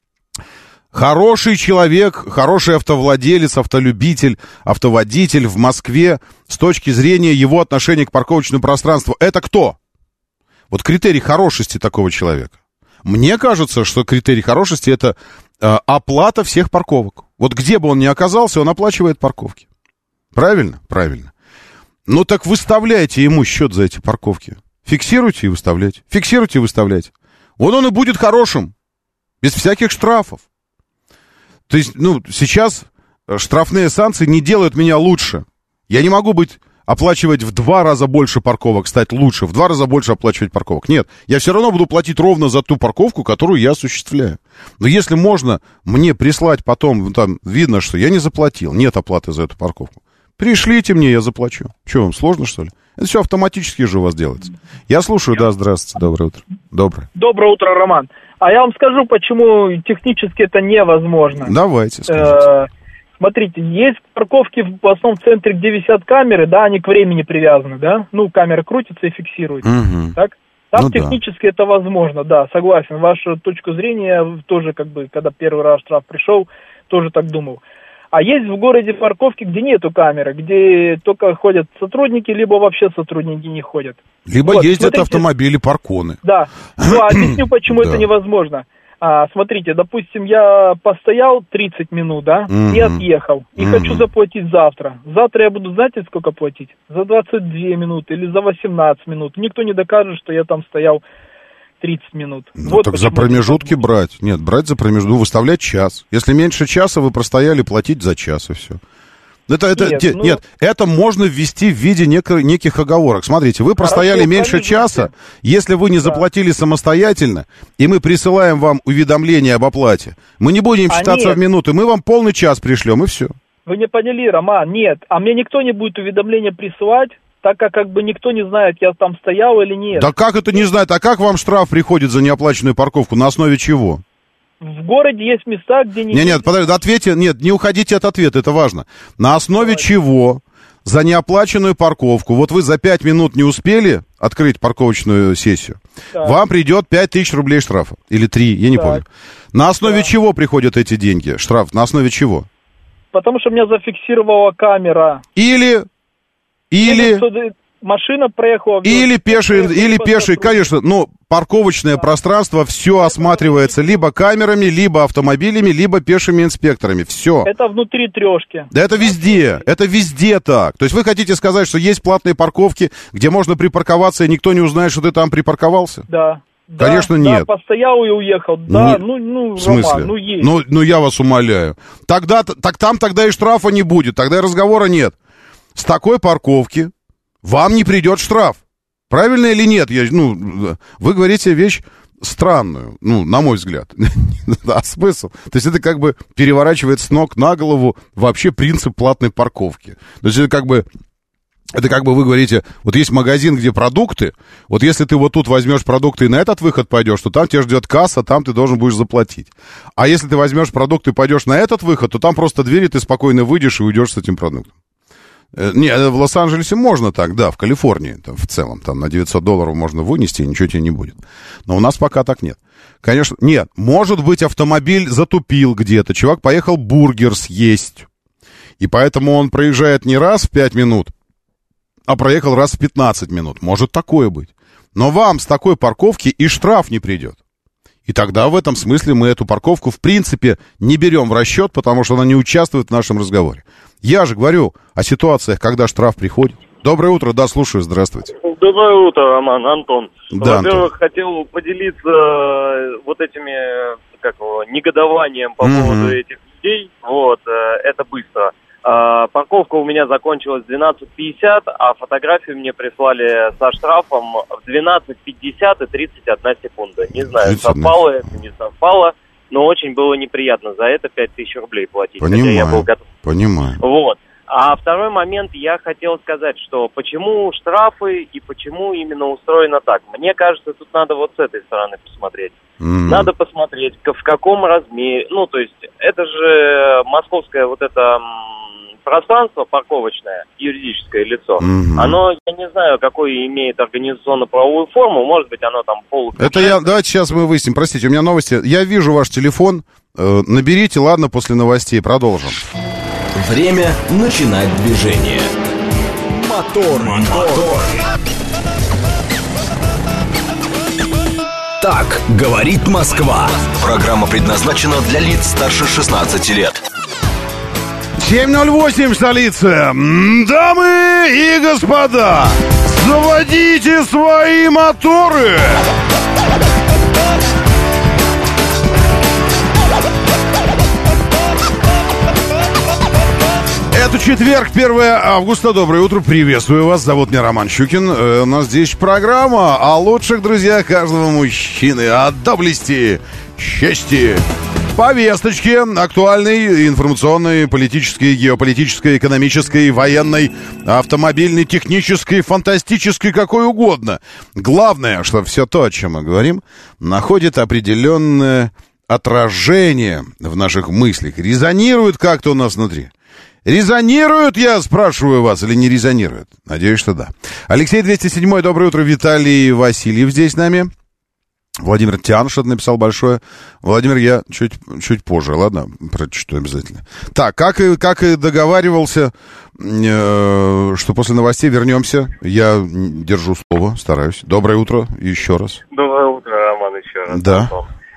Хороший человек, хороший автовладелец, автолюбитель, автоводитель в Москве с точки зрения его отношения к парковочному пространству. Это кто? Критерий хорошести такого человека. Мне кажется, что критерий хорошести — это оплата всех парковок. Где бы он ни оказался, он оплачивает парковки. Правильно? Правильно. Так выставляйте ему счет за эти парковки. Фиксируйте и выставляйте. Фиксируйте и выставляйте. Он и будет хорошим. Без всяких штрафов. То есть, сейчас штрафные санкции не делают меня лучше. Я не могу оплачивать в 2 раза больше парковок, стать лучше, в 2 раза больше оплачивать парковок. Нет, я все равно буду платить ровно за ту парковку, которую я осуществляю. Но если можно мне прислать потом, там видно, что я не заплатил, нет оплаты за эту парковку, пришлите мне, я заплачу. Что, вам сложно, что ли? Это все автоматически же у вас делается. Я слушаю, да, здравствуйте, доброе утро. Доброе утро, Роман. А я вам скажу, почему технически это невозможно. Давайте, скажите. Смотрите, есть парковки в основном в центре, где висят камеры, да, они к времени привязаны, да? Камера крутится и фиксируется, так? Там технически это возможно, да, согласен. Ваша точка зрения тоже, когда первый раз штраф пришел, тоже так думал. А есть в городе парковки, где нету камеры, где только ходят сотрудники, либо вообще сотрудники не ходят. Либо ездят автомобили, парконы. Да. Объясню, почему это невозможно. Смотрите, допустим, я постоял 30 минут, да, и отъехал. И хочу заплатить завтра. Завтра я буду, знаете, сколько платить? За 22 минуты или за 18 минут. Никто не докажет, что я там стоял 30 минут. Так за промежутки брать. Нет, брать за промежутки, выставлять час. Если меньше часа вы простояли, платить за час, и все. Нет, это можно ввести в виде неких оговорок. Смотрите, вы простояли меньше часа, если вы не заплатили самостоятельно, и мы присылаем вам уведомление об оплате, мы не будем считаться в минуты, мы вам полный час пришлем, и все. Вы не поняли, Роман, нет. А мне никто не будет уведомление присылать, так как никто не знает, я там стоял или нет. Да как это не знает? А как вам штраф приходит за неоплаченную парковку? На основе чего? В городе есть места, где не... Нет, подождите, ответьте, не уходите от ответа, это важно. На основе чего за неоплаченную парковку, вы за 5 минут не успели открыть парковочную сессию, вам придет 5000 рублей штрафа. Или 3, я не помню. На основе чего приходят эти деньги, штраф? На основе чего? Потому что меня зафиксировала камера. Или машина проехала... Или пеший, конечно, парковочное пространство, все осматривается либо камерами, либо автомобилями, либо пешими инспекторами, все. Это внутри трешки. Да это везде так. То есть вы хотите сказать, что есть платные парковки, где можно припарковаться, и никто не узнает, что ты там припарковался? Да. Конечно, нет. Да, постоял и уехал. Да, нет. В смысле? Роман, есть. Ну, я вас умоляю. Там тогда и штрафа не будет, тогда и разговора нет. С такой парковки вам не придет штраф. Правильно или нет? Вы говорите вещь странную, на мой взгляд. А смысл? То есть это как бы переворачивает с ног на голову вообще принцип платной парковки. То есть это как бы вы говорите, вот есть магазин, где продукты, вот если ты вот тут возьмешь продукты и на этот выход пойдешь, то там тебя ждет касса, там ты должен будешь заплатить. А если ты возьмешь продукты и пойдешь на этот выход, то там просто двери, ты спокойно выйдешь и уйдешь с этим продуктом. Не, в Лос-Анджелесе можно так, да, в Калифорнии там, в целом, там на $900 можно вынести, и ничего тебе не будет. Но у нас пока так нет. Конечно, нет, может быть, автомобиль затупил где-то, чувак поехал бургер съесть, и поэтому он проезжает не раз в 5 минут, а проехал раз в 15 минут. Может такое быть. Но вам с такой парковки и штраф не придет. И тогда в этом смысле мы эту парковку в принципе не берем в расчет, потому что она не участвует в нашем разговоре. Я же говорю о ситуациях, когда штраф приходит. Доброе утро, да, слушаю, здравствуйте. Доброе утро, Роман, Антон. Да, во-первых, хотел поделиться вот этими, негодованием по поводу этих людей. Это быстро. Парковка у меня закончилась в 12:50, а фотографию мне прислали со штрафом в 12:50 и 31 секунда. Не знаю, совпало это, не совпало, но очень было неприятно за это 5000 рублей платить. Понимаю, хотя я был готов. Понимаю. А второй момент, я хотел сказать, что почему штрафы и почему именно устроено так. Мне кажется, тут надо вот с этой стороны посмотреть. Надо посмотреть, в каком размере. То есть, это же московское пространство парковочное, юридическое лицо, оно, я не знаю, какой имеет организационно-правовую форму, может быть, оно там давайте сейчас мы выясним, простите, у меня новости, я вижу ваш телефон, наберите, ладно, после новостей, продолжим. Время начинать движение. Мотор. Так говорит Москва. Программа предназначена для лиц старше 16 лет. 7:08 в столице. Дамы и господа, заводите свои моторы. Это четверг, 1 августа. Доброе утро, приветствую вас. Зовут меня Роман Щукин. У нас здесь программа о лучших друзьях каждого мужчины, о доблести, чести, повесточке актуальной, информационной, политической, геополитической, экономической, военной, автомобильной, технической, фантастической, какой угодно. Главное, что все то, о чем мы говорим, находит определенное отражение в наших мыслях, резонирует как-то у нас внутри. Резонирует, я спрашиваю вас, или не резонирует? Надеюсь, что да. Алексей 207, доброе утро. Виталий Васильев здесь с нами. Владимир Тян что-то написал большое. Владимир, я чуть позже, ладно? Прочту обязательно. Так, как и договаривался, что после новостей вернемся. Я держу слово, стараюсь. Доброе утро еще раз. Доброе утро, Роман, еще раз. Да.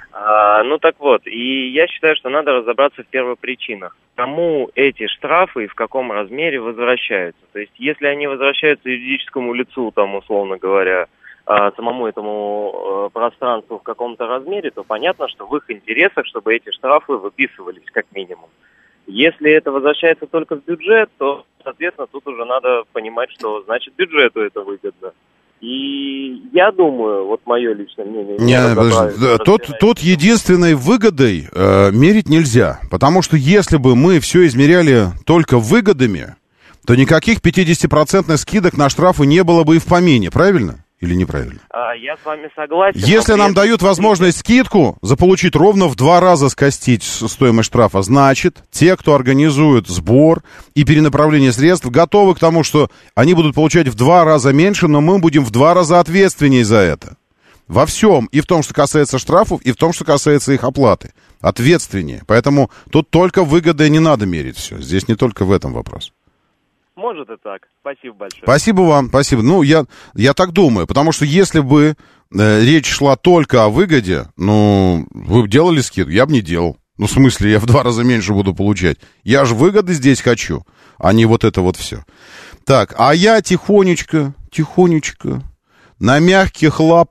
И я считаю, что надо разобраться в первопричинах. Кому эти штрафы и в каком размере возвращаются? То есть, если они возвращаются юридическому лицу, там, условно говоря, самому этому пространству в каком-то размере, то понятно, что в их интересах, чтобы эти штрафы выписывались как минимум. Если это возвращается только в бюджет, то, соответственно, тут уже надо понимать, что значит бюджету это выгодно. И я думаю, вот мое личное мнение... Тут единственной выгодой мерить нельзя. Потому что если бы мы все измеряли только выгодами, то никаких 50% скидок на штрафы не было бы и в помине, правильно? Или неправильно? Я с вами согласен. Если нам дают возможность скидку заполучить ровно в 2 раза скостить стоимость штрафа, значит, те, кто организует сбор и перенаправление средств, готовы к тому, что они будут получать в 2 раза меньше, но мы будем в 2 раза ответственнее за это. Во всем, и в том, что касается штрафов, и в том, что касается их оплаты. Ответственнее. Поэтому тут только выгодой не надо мерить все. Здесь не только в этом вопрос. Может и так. Спасибо большое. Спасибо вам, спасибо. Я так думаю, потому что если бы речь шла только о выгоде, вы бы делали скидку, я бы не делал. В смысле, я в 2 раза меньше буду получать. Я же выгоды здесь хочу, а не вот это вот все. Так, а я тихонечко, на мягких лапах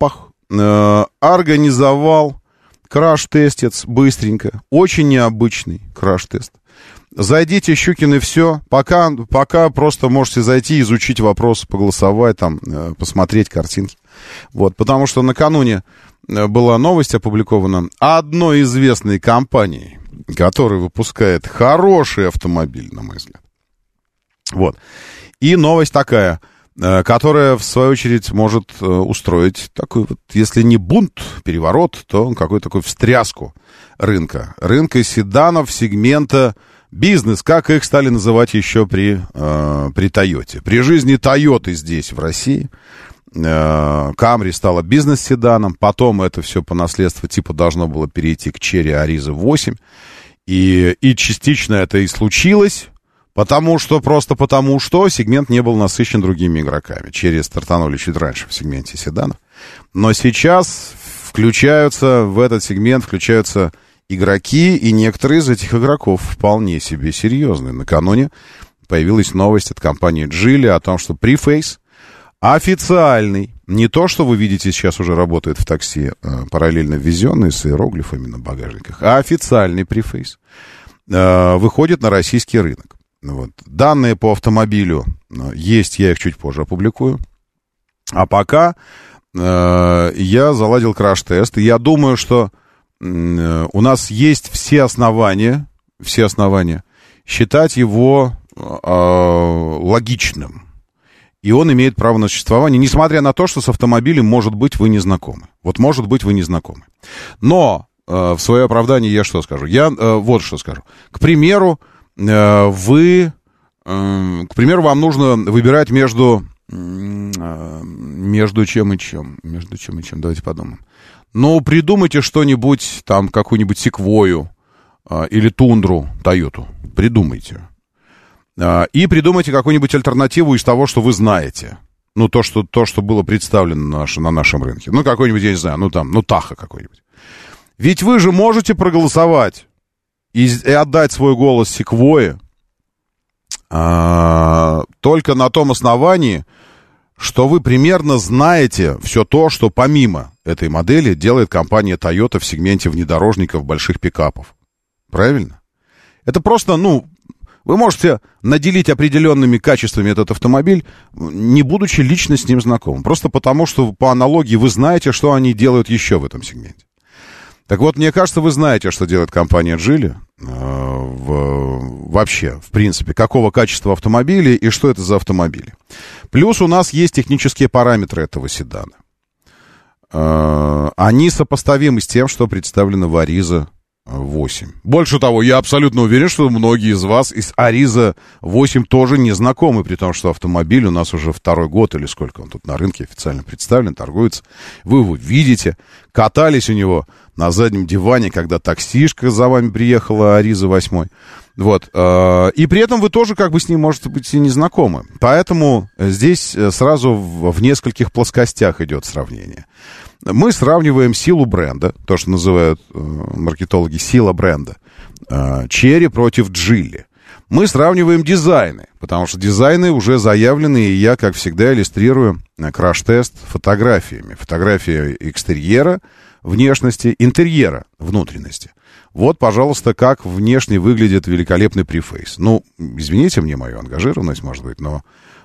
организовал краш-тестец быстренько. Очень необычный краш-тест. Зайдите, Щукин, и все. Пока просто можете зайти, изучить вопросы, поголосовать, там, посмотреть картинки. Вот, потому что накануне была новость опубликована одной известной компанией, которая выпускает хороший автомобиль, на мой взгляд. Вот. И новость такая, которая, в свою очередь, может устроить такой вот, если не бунт, переворот, то какую-то такую встряску рынка. Рынка седанов сегмента бизнес, как их стали называть еще при Тойоте. При жизни Тойоты здесь, в России, Камри стала бизнес-седаном, потом это все по наследству типа должно было перейти к Черри Ариза 8, и частично это и случилось, потому что сегмент не был насыщен другими игроками. Черри стартанули чуть раньше в сегменте седанов, но сейчас в этот сегмент включаются игроки, и некоторые из этих игроков вполне себе серьезные. Накануне появилась новость от компании Geely о том, что Preface официальный, не то, что вы видите, сейчас уже работает в такси, параллельно ввезенный с иероглифами на багажниках, а официальный Preface выходит на российский рынок. Вот. Данные по автомобилю есть, я их чуть позже опубликую. А пока я заладил краш-тест, и я думаю, что у нас есть все основания считать его логичным. И он имеет право на существование, несмотря на то, что с автомобилем, может быть, вы не знакомы. Вот, может быть, вы не знакомы. Но в свое оправдание я что скажу? Я вот что скажу. К примеру, вам нужно выбирать между чем и чем. Давайте подумаем. Ну, придумайте что-нибудь, там, какую-нибудь секвою или тундру Тойоту. Придумайте. И придумайте какую-нибудь альтернативу из того, что вы знаете. Ну, то, что было представлено на нашем рынке. Ну, какой-нибудь, я не знаю, Таха какой-нибудь. Ведь вы же можете проголосовать и отдать свой голос секвое только на том основании, что вы примерно знаете все то, что помимо этой модели делает компания Toyota в сегменте внедорожников больших пикапов. Правильно? Это просто, вы можете наделить определенными качествами этот автомобиль, не будучи лично с ним знакомым. Просто потому, что по аналогии вы знаете, что они делают еще в этом сегменте. Так вот, мне кажется, вы знаете, что делает компания Geely вообще, в принципе, какого качества автомобиля и что это за автомобили. Плюс у нас есть технические параметры этого седана. Они сопоставимы с тем, что представлено в Ariza 8. Больше того, я абсолютно уверен, что многие из вас из Ariza 8 тоже не знакомы, при том, что автомобиль у нас уже второй год, или сколько он тут на рынке официально представлен, торгуется. Вы его видите, катались у него на заднем диване, когда таксишка за вами приехала, Ariza 8. Вот. И при этом вы тоже как бы с ним, может быть, и не знакомы. Поэтому здесь сразу в нескольких плоскостях идет сравнение. Мы сравниваем силу бренда, то, что называют маркетологи сила бренда, Черри против Geely. Мы сравниваем дизайны, потому что дизайны уже заявлены, и я, как всегда, иллюстрирую краш-тест фотографиями. Фотография экстерьера, внешности, интерьера, внутренности. Вот, пожалуйста, как внешне выглядит великолепный Preface. Извините мне мою ангажированность, может быть, но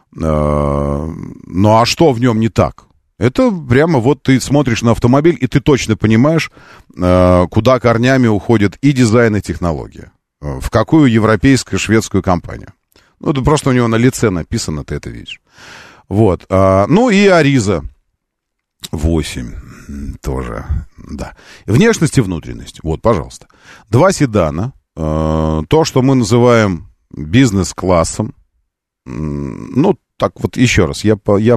а что в нем не так? Это прямо вот ты смотришь на автомобиль, и ты точно понимаешь, куда корнями уходит и дизайн, и технология. В какую европейскую, шведскую компанию. Это просто у него на лице написано, ты это видишь. Вот. И Ariza 8 тоже, да. Внешность и внутренность. Вот, пожалуйста. Два седана. То, что мы называем бизнес-классом. Так вот, еще раз, я по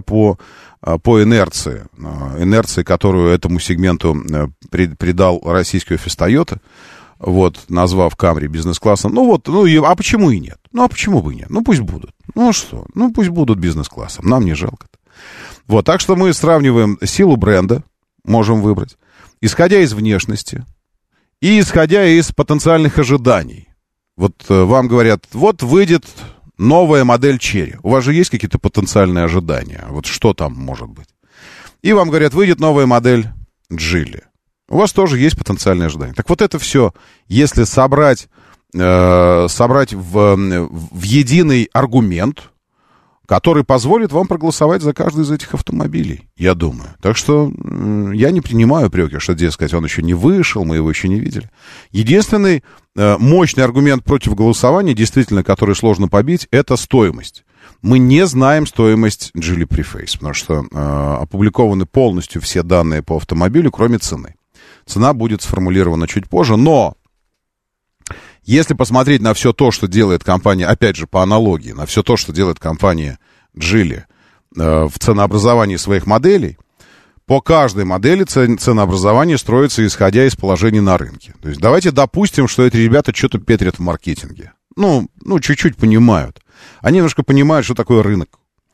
инерции, которую этому сегменту придал российский офис Toyota, вот, назвав Камри бизнес-классом, а почему и нет? А почему бы и нет? Пусть будут. Пусть будут бизнес-классом, нам не жалко. Вот, так что мы сравниваем силу бренда, можем выбрать, исходя из внешности и исходя из потенциальных ожиданий. Вот вам говорят, вот выйдет новая модель Черри. У вас же есть какие-то потенциальные ожидания? Вот что там может быть? И вам говорят, выйдет новая модель Geely, у вас тоже есть потенциальное ожидание. Так вот это все, если собрать в единый аргумент, который позволит вам проголосовать за каждый из этих автомобилей, я думаю. Так что я не принимаю упреки, что, дескать, он еще не вышел, мы его еще не видели. Единственный мощный аргумент против голосования, действительно, который сложно побить, это стоимость. Мы не знаем стоимость Geely Preface, потому что опубликованы полностью все данные по автомобилю, кроме цены. Цена будет сформулирована чуть позже, но если посмотреть на все то, что делает компания, опять же, по аналогии, на все то, что делает компания Geely в ценообразовании своих моделей, по каждой модели ценообразование строится, исходя из положения на рынке. То есть давайте допустим, что эти ребята что-то петрят в маркетинге. Ну, чуть-чуть понимают. Они немножко понимают, что такое рынок.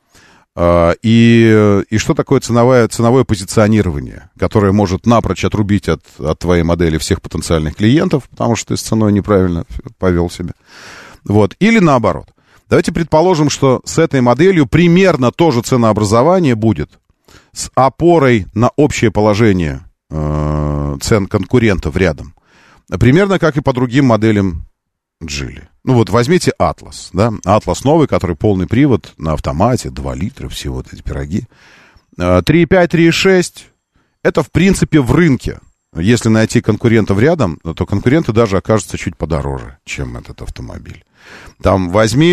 И что такое ценовое позиционирование, которое может напрочь отрубить от твоей модели всех потенциальных клиентов, потому что ты с ценой неправильно повел себя. Вот. Или наоборот. Давайте предположим, что с этой моделью примерно то же ценообразование будет с опорой на общее положение цен конкурентов рядом. Примерно как и по другим моделям Geely. Ну вот возьмите Atlas, да, Atlas новый, который полный привод на автомате, 2 литра, все вот эти пироги. 3.5, 3.6, это в принципе в рынке. Если найти конкурентов рядом, то конкуренты даже окажутся чуть подороже, чем этот автомобиль. Там возьми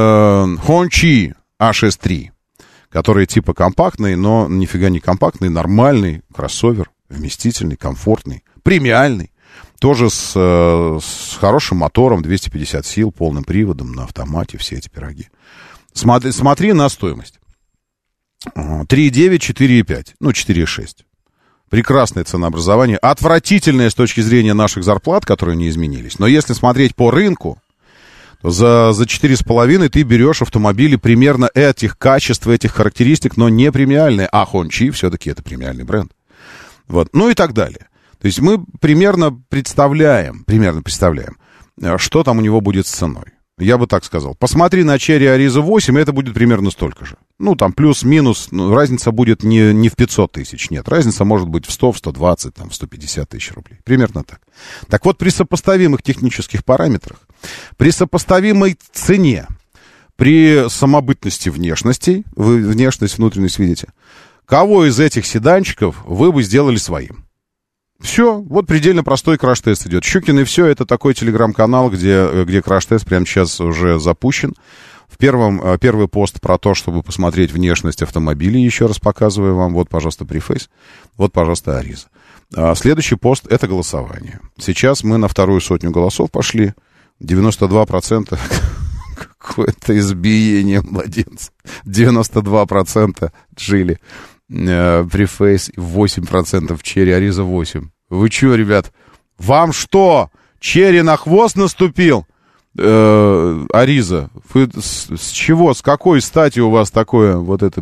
Hongqi A6 который типа компактный, но нифига не компактный, нормальный кроссовер, вместительный, комфортный, премиальный. Тоже с хорошим мотором, 250 сил, полным приводом, на автомате, все эти пироги. Смотри на стоимость. 3.9, 4.5, 4.6. Прекрасное ценообразование. Отвратительное с точки зрения наших зарплат, которые не изменились. Но если смотреть по рынку, то за 4,5 ты берешь автомобили примерно этих качеств, этих характеристик, но не премиальные. А Hongqi все-таки это премиальный бренд. Вот. Ну и так далее. То есть мы примерно представляем, что там у него будет с ценой. Я бы так сказал. Посмотри на Chery Ariza 8, это будет примерно столько же. Там плюс-минус, разница будет не в 500 тысяч, нет. Разница может быть в 100, в 120, в 150 тысяч рублей. Примерно так. Так вот, при сопоставимых технических параметрах, при сопоставимой цене, при самобытности внешностей, вы внешность, внутренность видите, кого из этих седанчиков вы бы сделали своим? Все, вот предельно простой краш-тест идет. Щукин и все, это такой телеграм-канал, где краш-тест прямо сейчас уже запущен. Первый пост про то, чтобы посмотреть внешность автомобилей, еще раз показываю вам. Вот, пожалуйста, Preface, вот, пожалуйста, Ariza. Следующий пост — это голосование. Сейчас мы на 200 голосов пошли. 92% какое-то избиение младенца. 92% Geely. Preface, 8% Chery Ariza 8. Вы чё, ребят? Вам что? Chery на хвост наступил? Ariza, вы с чего, с какой стати у вас такое вот это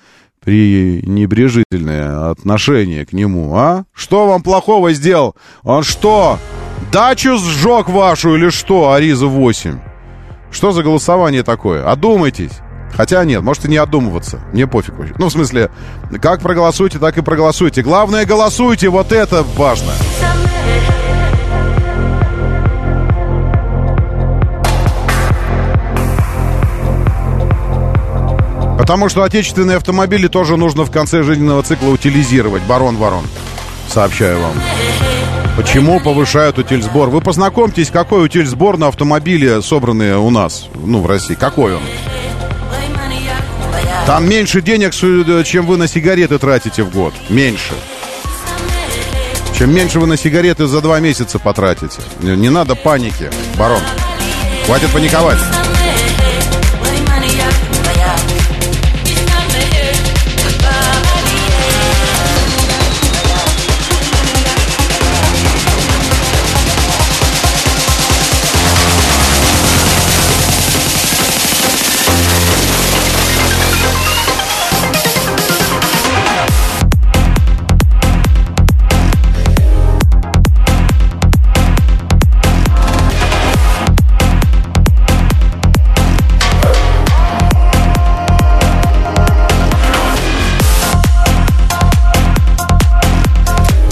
пренебрежительное отношение к нему, а? Что вам плохого сделал? Он что, дачу сжег вашу или что, Ariza 8? Что за голосование такое? Одумайтесь. Хотя нет, можете не одумываться. Мне пофиг вообще. В смысле, как проголосуйте, так и проголосуйте. Главное, голосуйте, вот это важно. Потому что отечественные автомобили тоже нужно в конце жизненного цикла утилизировать. Барон Ворон, сообщаю вам. Почему повышают утильсбор? Вы познакомьтесь, какой утильсбор на автомобиле, собранные у нас, в России. Какой он? Там меньше денег, чем вы на сигареты тратите в год. Меньше. Чем меньше вы на сигареты за 2 месяца потратите. Не надо паники, барон. Хватит паниковать.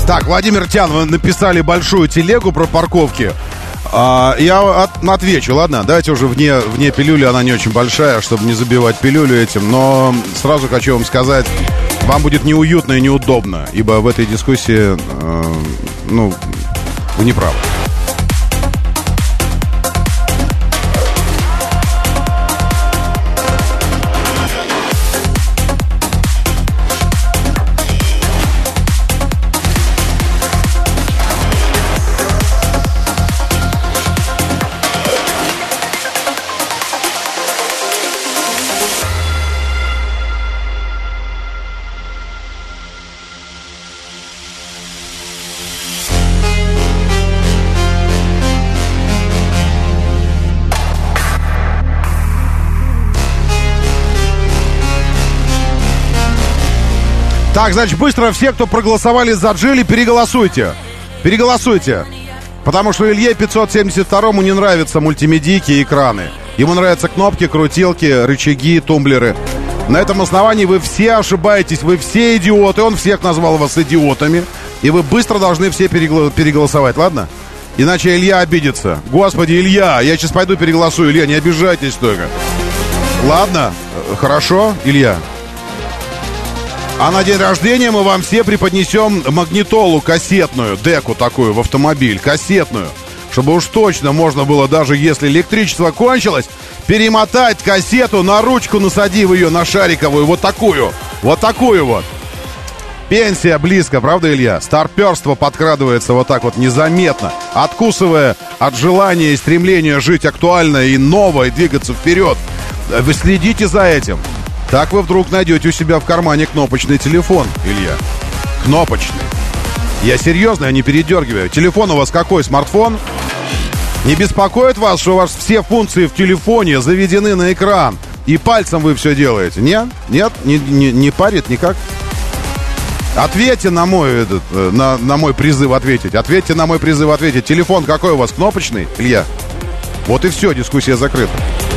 Так, Владимир Тян, вы написали большую телегу про парковки. Я отвечу, ладно? Давайте уже вне пилюли, она не очень большая, чтобы не забивать пилюлю этим. Но сразу хочу вам сказать, вам будет неуютно и неудобно, ибо в этой дискуссии, вы не правы. Так, значит, быстро все, кто проголосовали за Джили, переголосуйте. Переголосуйте. Потому что Илье 572-му не нравятся мультимедийки и экраны. Ему нравятся кнопки, крутилки, рычаги, тумблеры. На этом основании вы все ошибаетесь, вы все идиоты. Он всех назвал вас идиотами. И вы быстро должны все переголосовать, ладно? Иначе Илья обидится. Господи, Илья, я сейчас пойду переголосую. Илья, не обижайтесь только. Ладно, хорошо, Илья. А на день рождения мы вам все преподнесем магнитолу кассетную, деку такую в автомобиль, кассетную. Чтобы уж точно можно было, даже если электричество кончилось, перемотать кассету на ручку, насадив ее на шариковую, вот такую вот. Пенсия близко, правда, Илья? Старперство подкрадывается вот так вот незаметно, откусывая от желания и стремления жить актуально и ново, и двигаться вперед. Вы следите за этим. Так вы вдруг найдете у себя в кармане кнопочный телефон, Илья. Кнопочный. Я серьезно, я не передергиваю. Телефон у вас какой? Смартфон? Не беспокоит вас, что у вас все функции в телефоне заведены на экран, и пальцем вы все делаете? Нет? Нет? Не парит никак? Ответьте на мой призыв ответить. Ответьте на мой призыв ответить. Телефон какой у вас? Кнопочный, Илья? Вот и все, дискуссия закрыта.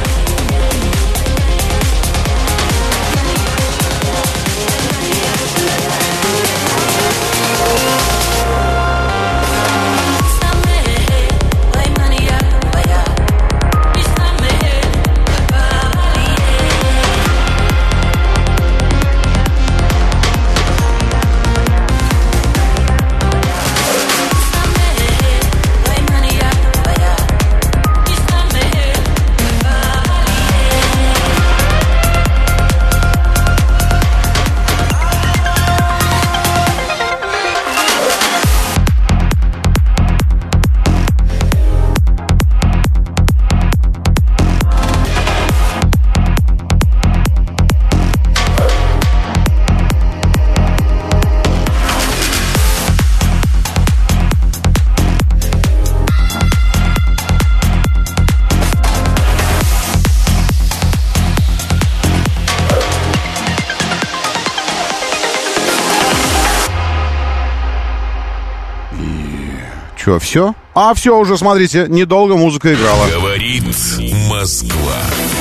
Что, все? А, все уже, смотрите, недолго музыка играла. Говорит Москва.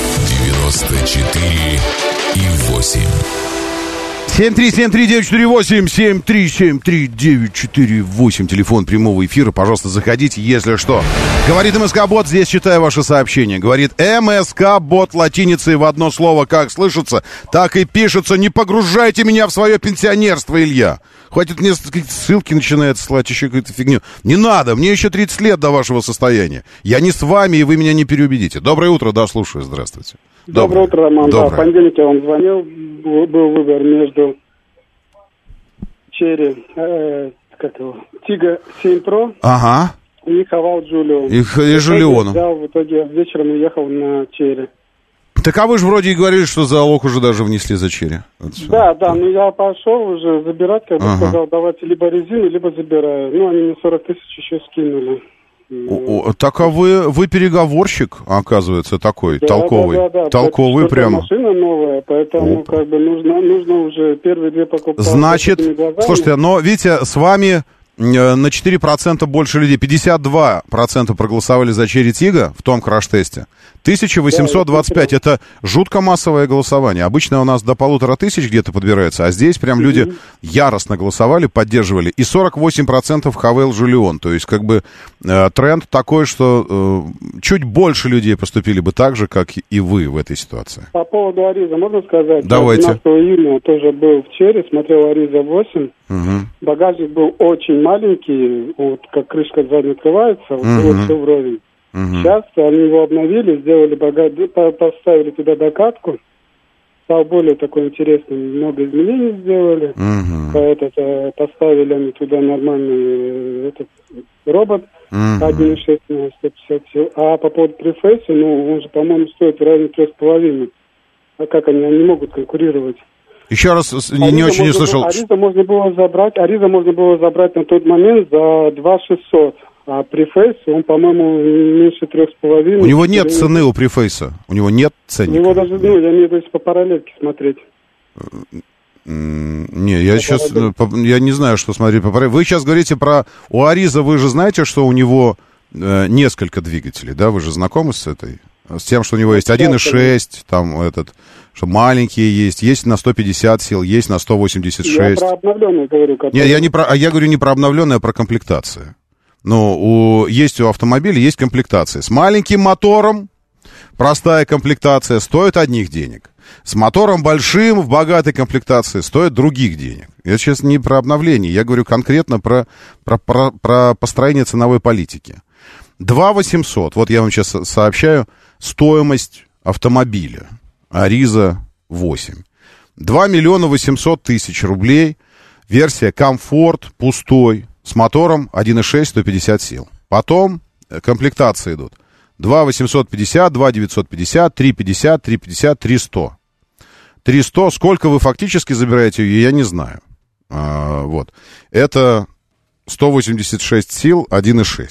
94,8. 7373948, 7373948, телефон прямого эфира, пожалуйста, заходите, если что. Говорит МСК-бот, здесь читаю ваши сообщения. Говорит МСК-бот латиницей в одно слово, как слышится, так и пишется. Не погружайте меня в свое пенсионерство, Илья. Хватит мне ссылки начинает слать, еще какую-то фигню. Не надо, мне еще 30 лет до вашего состояния. Я не с вами, и вы меня не переубедите. Доброе утро, да, слушаю, здравствуйте. Доброе утро, Роман. Доброе. Да, в понедельник я вам звонил, был выбор между Черри, Тига 7 Pro, ага, и Хавал Джулио. И Джулиону. Да, в итоге вечером уехал на Черри. Так а вы же вроде и говорили, что залог уже даже внесли за Черри. Да, ну я пошел уже забирать, как бы сказал, давайте либо резину, либо забираю. Ну, они мне 40 тысяч еще скинули. Так а вы переговорщик, оказывается, такой, да, толковый. Да. Толковый прямо. Машина новая, поэтому как бы нужно уже первые две покупки. Значит, слушайте, но видите, с вами на 4% больше людей. 52% проголосовали за Черри Тига в том краш-тесте. 1825. Это жутко массовое голосование. Обычно у нас до 1500 где-то подбирается, а здесь прям люди яростно голосовали, поддерживали. И 48% Хавел Жулион. То есть, как бы, тренд такой, что чуть больше людей поступили бы так же, как и вы в этой ситуации. По поводу Ариза можно сказать? Давайте. 12 июня тоже был в Черри, смотрел Ариза 8. Багажник был очень маленький, вот как крышка сзади открывается, вот все вровень. Сейчас они его обновили, сделали багажник, поставили туда докатку, стал более такой интересный, много изменений сделали. Поставили они туда нормальный робот 1.6 на 150 сил. А по поводу префейса, ну, он же, по-моему, стоит в районе 3,5. А как они не могут конкурировать? Еще раз, не очень не слышал. Ариза можно было забрать на тот момент за 2,600. А префейс, он, по-моему, меньше 3,5. У него нет цены у префейса. У него нет ценника. У него даже, я имею в виду, по параллельке смотреть. Не, я сейчас, я не знаю, что смотреть по параллельке. Вы сейчас говорите про... У Ариза, вы же знаете, что у него несколько двигателей, да? Вы же знакомы с этой? С тем, что у него есть 1.6, там этот... Что маленькие есть на 150 сил, есть на 186. Я про обновленные говорю. Нет, я говорю не про обновленные, а про комплектацию. Но есть у автомобиля, есть комплектация. С маленьким мотором простая комплектация стоит одних денег. С мотором большим в богатой комплектации стоит других денег. Я сейчас не про обновление, я говорю конкретно про построение ценовой политики. 2800, вот я вам сейчас сообщаю, стоимость автомобиля. Ариза 8. 2 800 000 рублей. Версия комфорт, пустой, с мотором 1.6, 150 сил. Потом комплектации идут. 2 850, 2 950, 3 50, 3 50, 300. 300. Сколько вы фактически забираете ее, я не знаю. Вот. Это 186 сил, 1.6.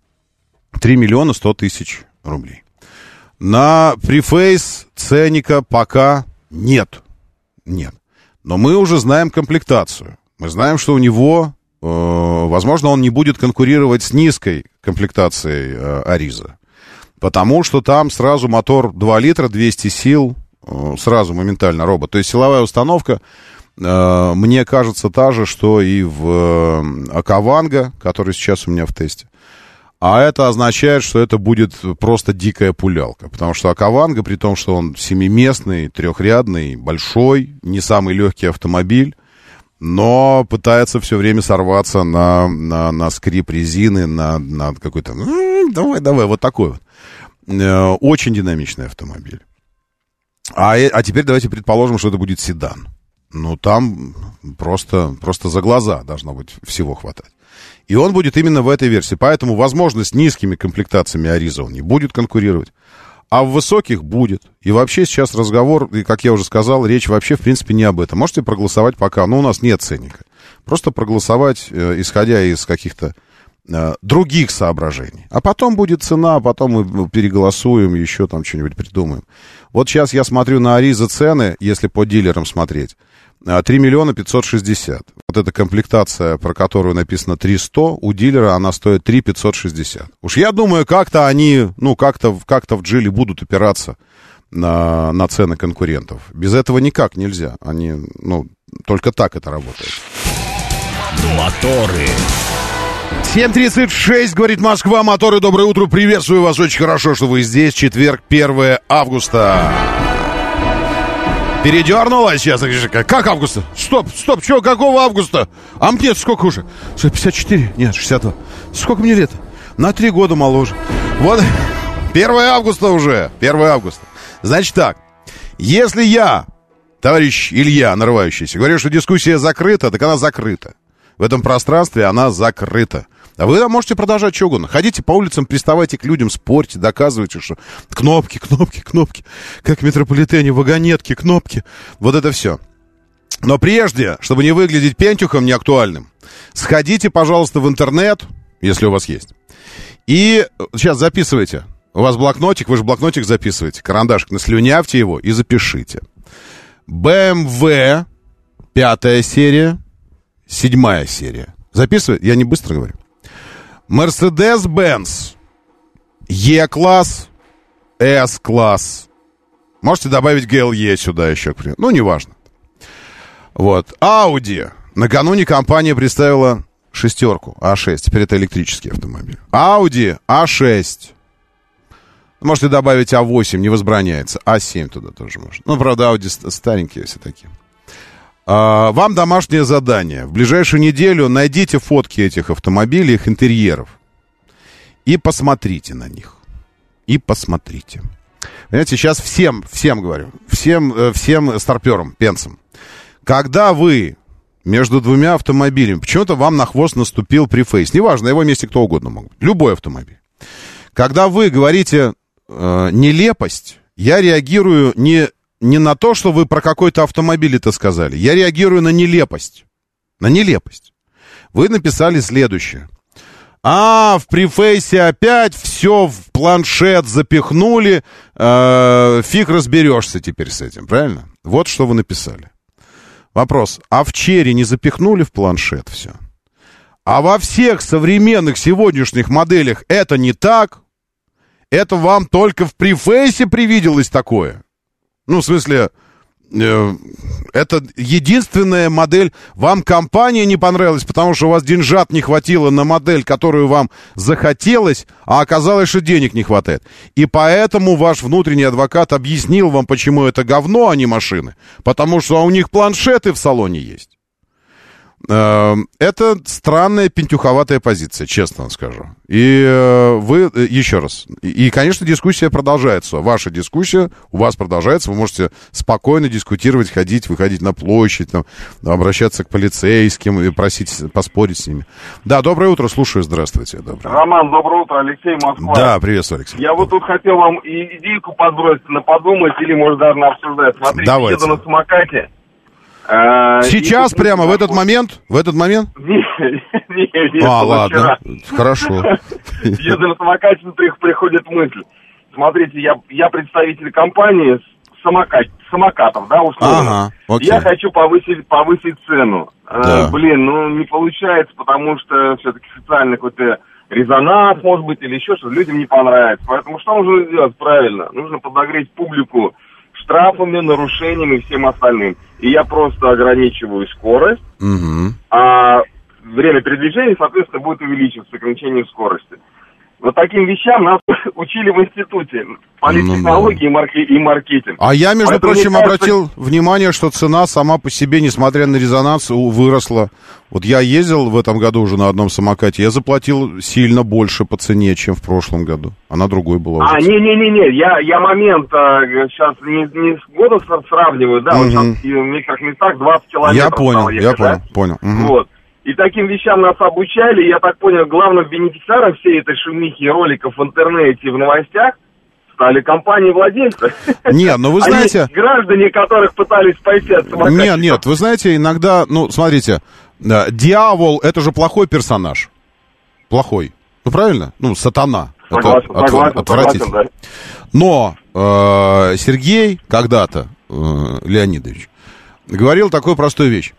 3 100 000 рублей. На префейс ценника пока нет. Нет. Но мы уже знаем комплектацию. Мы знаем, что у него, возможно, он не будет конкурировать с низкой комплектацией Ариза. Потому что там сразу мотор 2 литра, 200 сил, сразу моментально робот. То есть силовая установка, мне кажется, та же, что и в Акаванго, который сейчас у меня в тесте. А это означает, что это будет просто дикая пулялка. Потому что Акаванго, при том, что он семиместный, трехрядный, большой, не самый легкий автомобиль, но пытается все время сорваться на скрип резины, на какой-то... Давай, вот такой вот. Очень динамичный автомобиль. А теперь давайте предположим, что это будет седан. Ну, там просто за глаза должно быть всего хватать. И он будет именно в этой версии. Поэтому, возможно, с низкими комплектациями Ариза он не будет конкурировать. А в высоких будет. И вообще сейчас разговор, и, как я уже сказал, речь вообще, в принципе, не об этом. Можете проголосовать пока, но у нас нет ценника. Просто проголосовать, исходя из каких-то других соображений. А потом будет цена, а потом мы переголосуем, еще там что-нибудь придумаем. Вот сейчас я смотрю на Ариза цены, если по дилерам смотреть. 3 560. Вот эта комплектация, про которую написано 300, у дилера она стоит 3 560. Уж я думаю, как-то они, как-то в джиле будут опираться на цены конкурентов. Без этого никак нельзя. Они, только так это работает. Моторы. 7:36, говорит Москва. Моторы, доброе утро. Приветствую вас. Очень хорошо, что вы здесь. Четверг, 1 августа. Передернула сейчас. Как августа? Стоп, что, какого августа? А мне сколько уже? 54? Нет, 62. Сколько мне лет? На 3 года моложе. Вот, 1 августа уже. 1 августа. Значит так, если я, товарищ Илья, нарывающийся, говорю, что дискуссия закрыта, так она закрыта. В этом пространстве она закрыта. А вы можете продолжать что угодно. Ходите по улицам, приставайте к людям, спорьте, доказывайте, что кнопки. Как в метрополитене, вагонетки, кнопки. Вот это все. Но прежде, чтобы не выглядеть пентюхом неактуальным, сходите, пожалуйста, в интернет, если у вас есть. И сейчас записывайте. У вас блокнотик, вы же блокнотик записываете. Карандашик, наслюнявьте его и запишите. BMW 5 серия, 7 серия. Записывай, я не быстро говорю. Mercedes-Benz E-класс, S-класс. Можете добавить GLE сюда еще, к примеру. Ну, неважно. Вот. Audi. Накануне компания представила шестерку A6. Теперь это электрический автомобиль. Audi A6. Можете добавить A8, не возбраняется. A7 туда тоже можно. Ну, правда, Audi старенькие все такие. Вам домашнее задание. В ближайшую неделю найдите фотки этих автомобилей, их интерьеров. И посмотрите на них. И посмотрите. Понимаете, сейчас всем говорю. Всем старперам, пенсам. Когда вы между двумя автомобилями, почему-то вам на хвост наступил префейс. Неважно, на его месте кто угодно мог быть. Любой автомобиль. Когда вы говорите нелепость, я реагирую не на то, что вы про какой-то автомобиль это сказали. Я реагирую на нелепость. На нелепость. Вы написали следующее. В префейсе опять все в планшет запихнули. Фиг разберешься теперь с этим, правильно? Вот что вы написали. Вопрос. А в черри не запихнули в планшет все? А во всех современных сегодняшних моделях это не так? Это вам только в префейсе привиделось такое? Ну, в смысле, это единственная модель. Вам компания не понравилась, потому что у вас деньжат не хватило на модель, которую вам захотелось, а оказалось, что денег не хватает. И поэтому ваш внутренний адвокат объяснил вам, почему это говно, а не машины. Потому что у них планшеты в салоне есть. Это странная пентюховатая позиция, честно вам скажу. И вы, еще раз, и, конечно, дискуссия продолжается. Ваша дискуссия у вас продолжается. Вы можете спокойно дискутировать, выходить на площадь, там, обращаться к полицейским и просить поспорить с ними. Да, доброе утро, слушаю, здравствуйте. Роман, доброе утро, Алексей, Москва. Да, приветствую, Алексей. Я вот тут хотел вам идейку подбросить на подумать или, может, даже на обсуждать. Смотрите, давайте. Еду на самокате. Сейчас прямо, в этот момент? В этот момент? Нет, ладно, хорошо. Еду на самокате, приходит мысль. Смотрите, я представитель компании самокатов, да, условно. Я хочу повысить цену. Да. Не получается, потому что все-таки социальный какой-то резонанс, может быть, или еще что-то, людям не понравится. Поэтому что нужно сделать правильно? Нужно подогреть публику штрафами, нарушениями и всем остальным. И я просто ограничиваю скорость, а время передвижения, соответственно, будет увеличиваться с ограничением скорости. Вот таким вещам нас учили в институте политтехнологии и маркетинг. А я, между прочим, обратил внимание, что цена сама по себе, несмотря на резонанс, выросла. Вот я ездил в этом году уже на одном самокате, я заплатил сильно больше по цене, чем в прошлом году. Она другой была. Не, я момент сейчас не с годом сравниваю, да, вот сейчас в некоторых местах 20 километров. Я понял. Вот. И таким вещам нас обучали, я так понял, главным бенефициаром всей этой шумихи роликов в интернете и в новостях стали компании-владельцы. Нет, но вы знаете... Они граждане, которых пытались пойти от самокатчиков. Нет, вы знаете, иногда, смотрите, дьявол, это же плохой персонаж. Плохой. Ну, правильно? Сатана. Согласен, отвратительно. Да. Но Сергей когда-то, Леонидович, говорил такую простую вещь.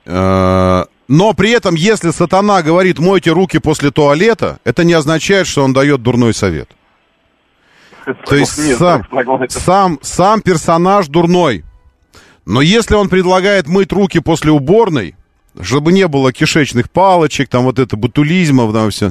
Но при этом, если сатана говорит «мойте руки после туалета», это не означает, что он дает дурной совет. То есть сам персонаж дурной. Но если он предлагает мыть руки после уборной, чтобы не было кишечных палочек, там вот это ботулизма, там все,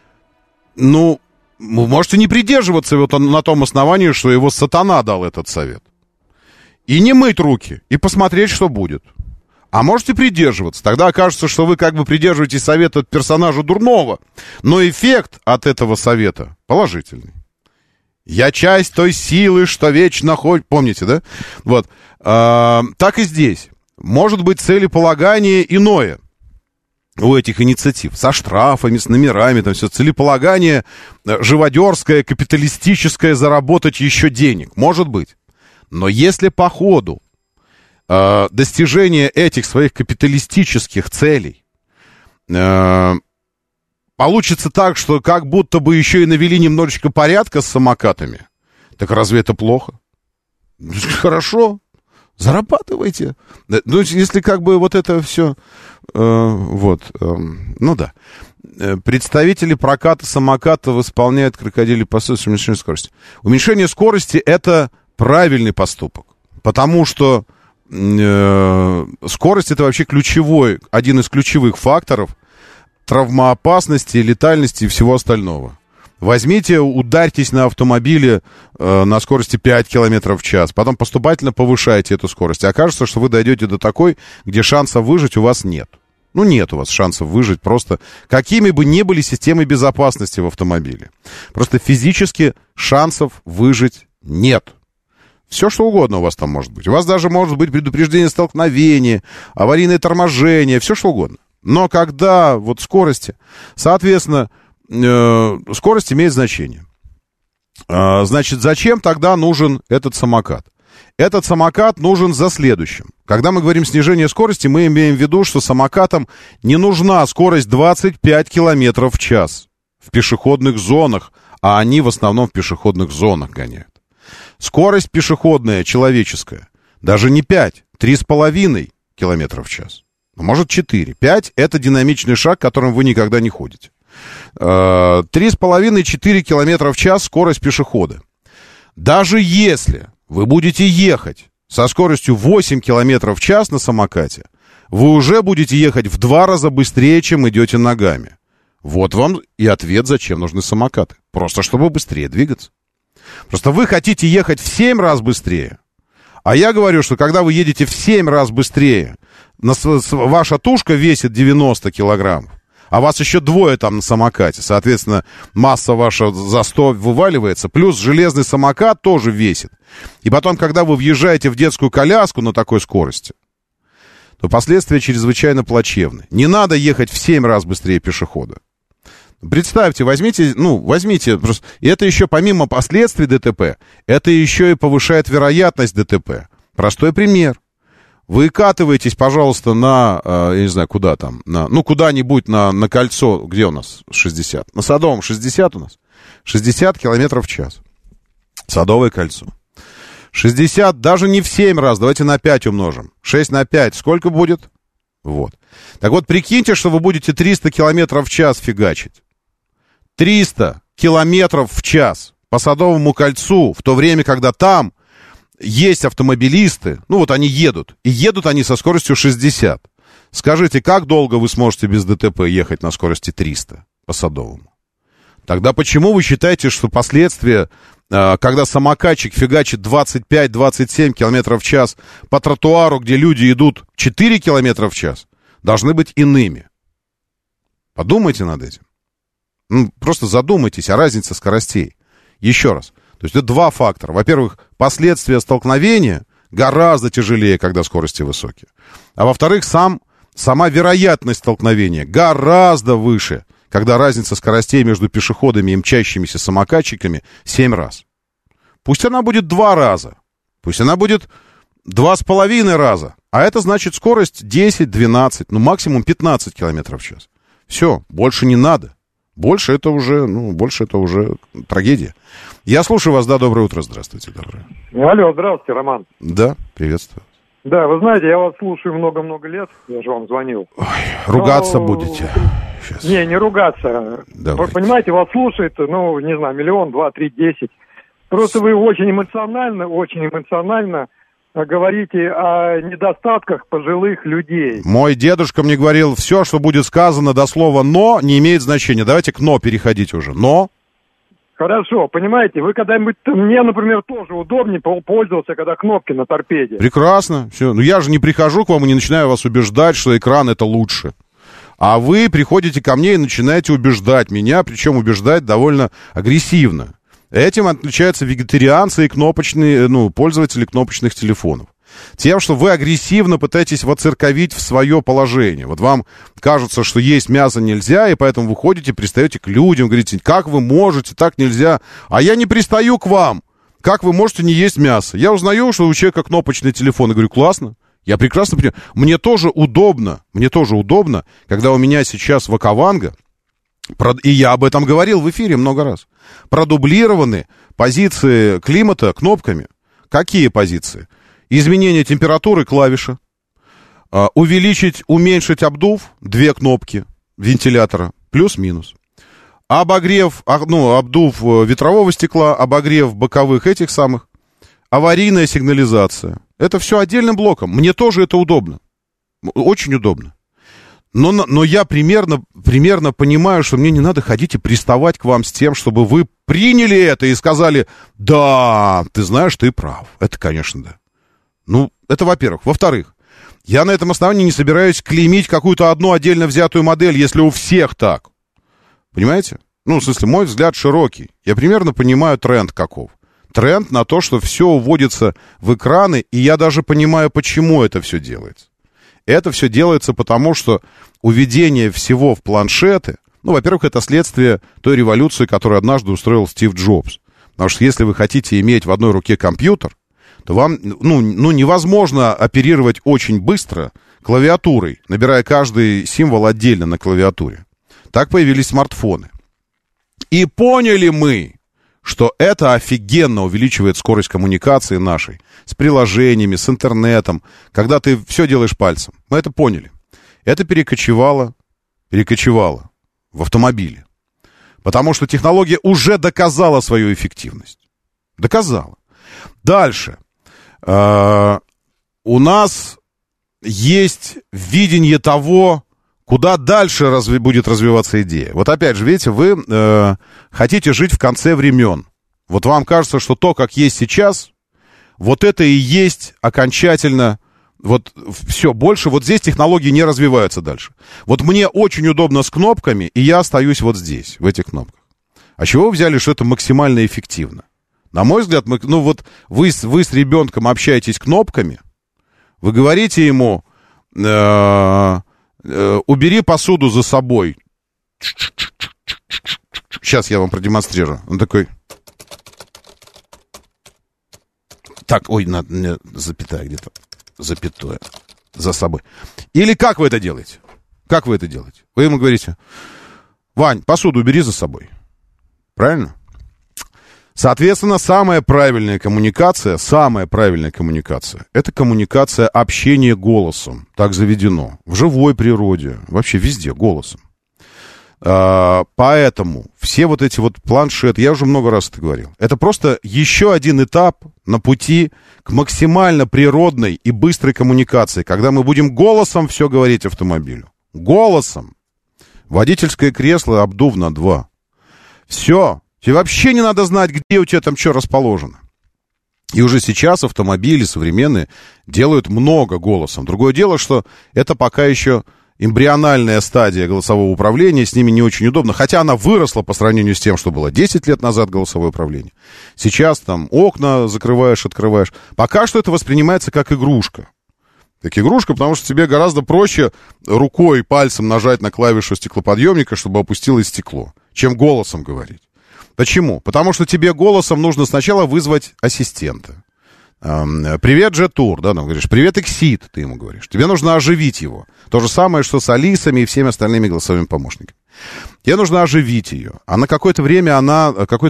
вы можете не придерживаться вот на том основании, что его сатана дал этот совет. И не мыть руки, и посмотреть, что будет. А можете придерживаться. Тогда окажется, что вы как бы придерживаетесь совета от персонажа дурного, но эффект от этого совета положительный. Я часть той силы, что вечно ходит. Помните, да? Вот. Так и здесь. Может быть, целеполагание иное у этих инициатив. Со штрафами, с номерами, там все. Целеполагание живодерское, капиталистическое, заработать еще денег. Может быть. Но если по ходу достижение этих своих капиталистических целей получится так, что как будто бы еще и навели немножечко порядка с самокатами, так разве это плохо? Хорошо. Зарабатывайте. Ну, если как бы вот это все... ну да. Представители проката самоката восполняют крокодилий посыл уменьшения скорости. Уменьшение скорости — это правильный поступок. Потому что скорость — это вообще ключевой, один из ключевых факторов травмоопасности, летальности и всего остального. Возьмите, ударьтесь на автомобиле на скорости 5 км в час, потом поступательно повышайте эту скорость. И окажется, что вы дойдете до такой, где шансов выжить у вас нет. Ну, нет у вас шансов выжить просто, какими бы ни были системы безопасности в автомобиле. Просто физически шансов выжить нет. Все, что угодно у вас там может быть. У вас даже может быть предупреждение столкновения, аварийное торможение, все, что угодно. Но когда вот скорости, соответственно, скорость имеет значение. Значит, зачем тогда нужен этот самокат? Этот самокат нужен за следующим. Когда мы говорим снижение скорости, мы имеем в виду, что самокатам не нужна скорость 25 км в час в пешеходных зонах, а они в основном в пешеходных зонах гоняют. Скорость пешеходная, человеческая, даже не 5, 3,5 км в час. Может, 4. 5 — это динамичный шаг, которым вы никогда не ходите. 3,5-4 км в час скорость пешехода. Даже если вы будете ехать со скоростью 8 км в час на самокате, вы уже будете ехать в 2 раза быстрее, чем идете ногами. Вот вам и ответ, зачем нужны самокаты. Просто чтобы быстрее двигаться. Просто вы хотите ехать в 7 раз быстрее. А я говорю, что когда вы едете в 7 раз быстрее, ваша тушка весит 90 килограммов, а вас еще двое там на самокате, соответственно, масса ваша за 100 вываливается, плюс железный самокат тоже весит. И потом, когда вы въезжаете в детскую коляску на такой скорости, то последствия чрезвычайно плачевны. Не надо ехать в 7 раз быстрее пешехода. Представьте, возьмите, просто, и это еще помимо последствий ДТП, это еще и повышает вероятность ДТП. Простой пример. Вы катываетесь, пожалуйста, на, я не знаю, куда там, куда-нибудь на кольцо, где у нас 60? На Садовом 60 у нас? 60 километров в час. Садовое кольцо. 60, даже не в 7 раз, давайте на 5 умножим. 6 на 5, сколько будет? Вот. Так вот, прикиньте, что вы будете 300 километров в час фигачить. 300 километров в час по Садовому кольцу, в то время, когда там есть автомобилисты, они едут, и едут они со скоростью 60. Скажите, как долго вы сможете без ДТП ехать на скорости 300 по Садовому? Тогда почему вы считаете, что последствия, когда самокатчик фигачит 25-27 километров в час по тротуару, где люди идут 4 километра в час, должны быть иными? Подумайте над этим. Просто задумайтесь о разнице скоростей. Еще раз. То есть это два фактора. Во-первых, последствия столкновения гораздо тяжелее, когда скорости высокие. А во-вторых, сама вероятность столкновения гораздо выше, когда разница скоростей между пешеходами и мчащимися самокатчиками 7 раз. Пусть она будет 2 раза. Пусть она будет 2,5 раза. А это значит скорость 10, 12, максимум 15 километров в час. Все, больше не надо. Больше это уже трагедия. Я слушаю вас, да, доброе утро, здравствуйте, доброе. Алло, здравствуйте, Роман. Да, приветствую. Да, вы знаете, я вас слушаю много-много лет, я же вам звонил. Ой, ругаться будете. Сейчас. Не ругаться. Давайте. Понимаете, вас слушает, не знаю, 1, 2 миллиона, 3, 10. Просто вы очень эмоционально говорите о недостатках пожилых людей. Мой дедушка мне говорил, все, что будет сказано до слова «но», не имеет значения. Давайте к «но» переходить уже. «Но». Хорошо, понимаете, вы когда-нибудь... Мне, например, тоже удобнее пользоваться, когда кнопки на торпеде. Прекрасно. Все. Я же не прихожу к вам и не начинаю вас убеждать, что экран это лучше. А вы приходите ко мне и начинаете убеждать меня, причем убеждать довольно агрессивно. Этим отличаются вегетарианцы и пользователи кнопочных телефонов. Тем, что вы агрессивно пытаетесь воцерковить в свое положение. Вот вам кажется, что есть мясо нельзя, и поэтому вы ходите, пристаете к людям, говорите, как вы можете, так нельзя. А я не пристаю к вам. Как вы можете не есть мясо? Я узнаю, что у человека кнопочный телефон, и говорю, классно. Я прекрасно понимаю. Мне тоже удобно, когда у меня сейчас Вакаванга, и я об этом говорил в эфире много раз, продублированы позиции климата кнопками. Какие позиции? Изменение температуры — клавиша. Увеличить, уменьшить обдув — 2 кнопки вентилятора, плюс-минус. Обогрев, обдув ветрового стекла, обогрев боковых этих самых, аварийная сигнализация. Это все отдельным блоком. Мне тоже это удобно. Очень удобно. Но я примерно понимаю, что мне не надо ходить и приставать к вам с тем, чтобы вы приняли это и сказали: да, ты знаешь, ты прав. Это, конечно, да. Ну, это во-первых. Во-вторых, я на этом основании не собираюсь клеймить какую-то одну отдельно взятую модель, если у всех так. Понимаете? Ну, в смысле, мой взгляд широкий. Я примерно понимаю тренд каков. Тренд на то, что все уводится в экраны, и я даже понимаю, почему это все делается. Это все делается потому, что уведение всего в планшеты, ну, во-первых, это следствие той революции, которую однажды устроил Стив Джобс. Потому что если вы хотите иметь в одной руке компьютер, то вам, невозможно оперировать очень быстро клавиатурой, набирая каждый символ отдельно на клавиатуре. Так появились смартфоны. И поняли мы, что это офигенно увеличивает скорость коммуникации нашей с приложениями, с интернетом, когда ты все делаешь пальцем. Мы это поняли. Это перекочевало в автомобиле. Потому что технология уже доказала свою эффективность. Доказала. Дальше. У нас есть видение того, куда дальше будет развиваться идея. Вот опять же, видите, вы хотите жить в конце времен. Вот вам кажется, что то, как есть сейчас, вот это и есть окончательно, вот все, больше вот здесь технологии не развиваются дальше. Вот мне очень удобно с кнопками, и я остаюсь вот здесь, в этих кнопках. А чего вы взяли, что это максимально эффективно? На мой взгляд, вы с ребенком общаетесь кнопками, вы говорите ему: убери посуду за собой. Сейчас я вам продемонстрирую. Он такой: так, ой, надо запятая где-то. Запятое. За собой. Или как вы это делаете? Как вы это делаете? Вы ему говорите: Вань, посуду убери за собой. Правильно? Соответственно, самая правильная коммуникация, это коммуникация общения голосом. Так заведено. В живой природе, вообще везде голосом. Поэтому все вот эти вот планшеты, я уже много раз это говорил, это просто еще один этап на пути к максимально природной и быстрой коммуникации, когда мы будем голосом все говорить автомобилю. Голосом. Водительское кресло, обдув на 2. Все. Тебе вообще не надо знать, где у тебя там что расположено. И уже сейчас автомобили современные делают много голосом. Другое дело, что это пока еще эмбриональная стадия голосового управления, с ними не очень удобно, хотя она выросла по сравнению с тем, что было 10 лет назад голосовое управление. Сейчас там окна закрываешь, открываешь. Пока что это воспринимается как игрушка. Как игрушка, потому что тебе гораздо проще рукой, пальцем нажать на клавишу стеклоподъемника, чтобы опустилось стекло, чем голосом говорить. Почему? Потому что тебе голосом нужно сначала вызвать ассистента. Привет, Джетур, да, ну, говоришь, привет, Эксид, ты ему говоришь. Тебе нужно оживить его. То же самое, что с Алисами и всеми остальными голосовыми помощниками. Тебе нужно оживить ее. А на какое-то время она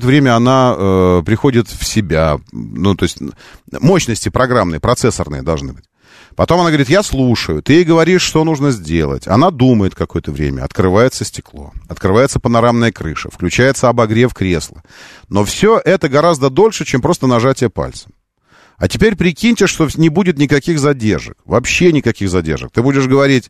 приходит в себя. Ну, то есть мощности программные, процессорные должны быть. Потом она говорит: я слушаю. Ты ей говоришь, что нужно сделать. Она думает какое-то время. Открывается стекло. Открывается панорамная крыша. Включается обогрев кресла. Но все это гораздо дольше, чем просто нажатие пальцем. А теперь прикиньте, что не будет никаких задержек. Вообще никаких задержек. Ты будешь говорить: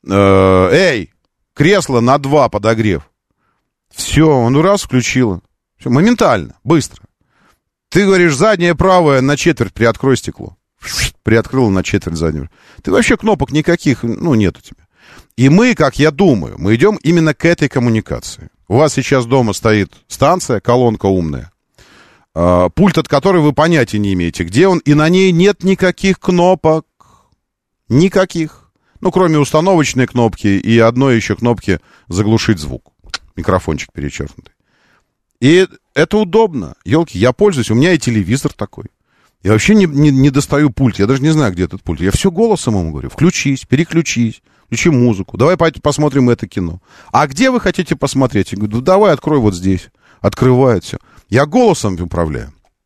эй, кресло на 2 подогрев. Все, он раз включила. Все, моментально, быстро. Ты говоришь: заднее правое на четверть приоткрой стекло. Приоткрыл на четверть заднего. Ты вообще кнопок никаких, нет у тебя. И мы, как я думаю, мы идем именно к этой коммуникации. У вас сейчас дома стоит станция, колонка умная, пульт от которой вы понятия не имеете, где он, и на ней нет никаких кнопок. Никаких. Кроме установочной кнопки и одной еще кнопки заглушить звук. Микрофончик перечеркнутый. И это удобно. Елки, я пользуюсь, у меня и телевизор такой. Я вообще не достаю пульт, я даже не знаю, где этот пульт. Я все голосом ему говорю: включись, переключись, включи музыку, давай посмотрим это кино. А где вы хотите посмотреть? Я говорю: давай открой вот здесь. Открывает все. Я голосом управляю.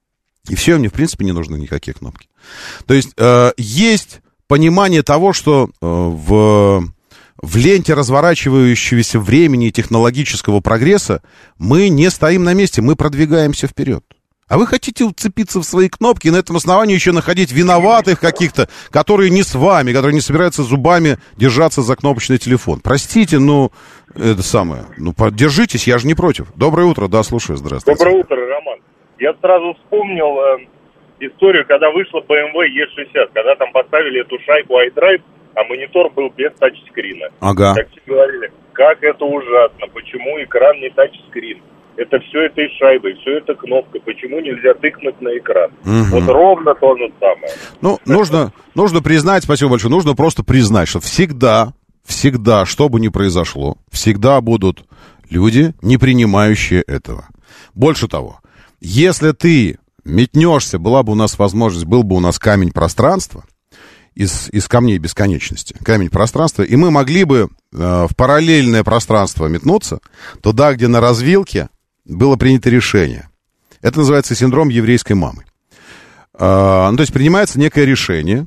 И все, мне, в принципе, не нужны никакие кнопки. То есть, есть понимание того, что в ленте разворачивающегося времени и технологического прогресса мы не стоим на месте, мы продвигаемся вперед. А вы хотите уцепиться в свои кнопки и на этом основании еще находить виноватых каких-то, которые не с вами, которые не собираются зубами держаться за кнопочный телефон. Простите, но это самое. Ну, держитесь, я же не против. Доброе утро, да, слушаю, здравствуйте. Доброе утро, Роман. Я сразу вспомнил историю, когда вышла BMW E60, когда там поставили эту шайбу iDrive, а монитор был без тачскрина. Ага. Как все говорили, как это ужасно, почему экран не тачскрин? Это все этой шайбой, все это кнопка. Почему нельзя тыкнуть на экран? Угу. Вот ровно то же самое. Ну, нужно признать, спасибо большое, нужно просто признать, что всегда, что бы ни произошло, всегда будут люди, не принимающие этого. Больше того, если ты метнешься, была бы у нас возможность, был бы у нас камень пространства, из камней бесконечности, камень пространства, и мы могли бы в параллельное пространство метнуться, туда, где на развилке было принято решение. Это называется синдром еврейской мамы. То есть принимается некое решение,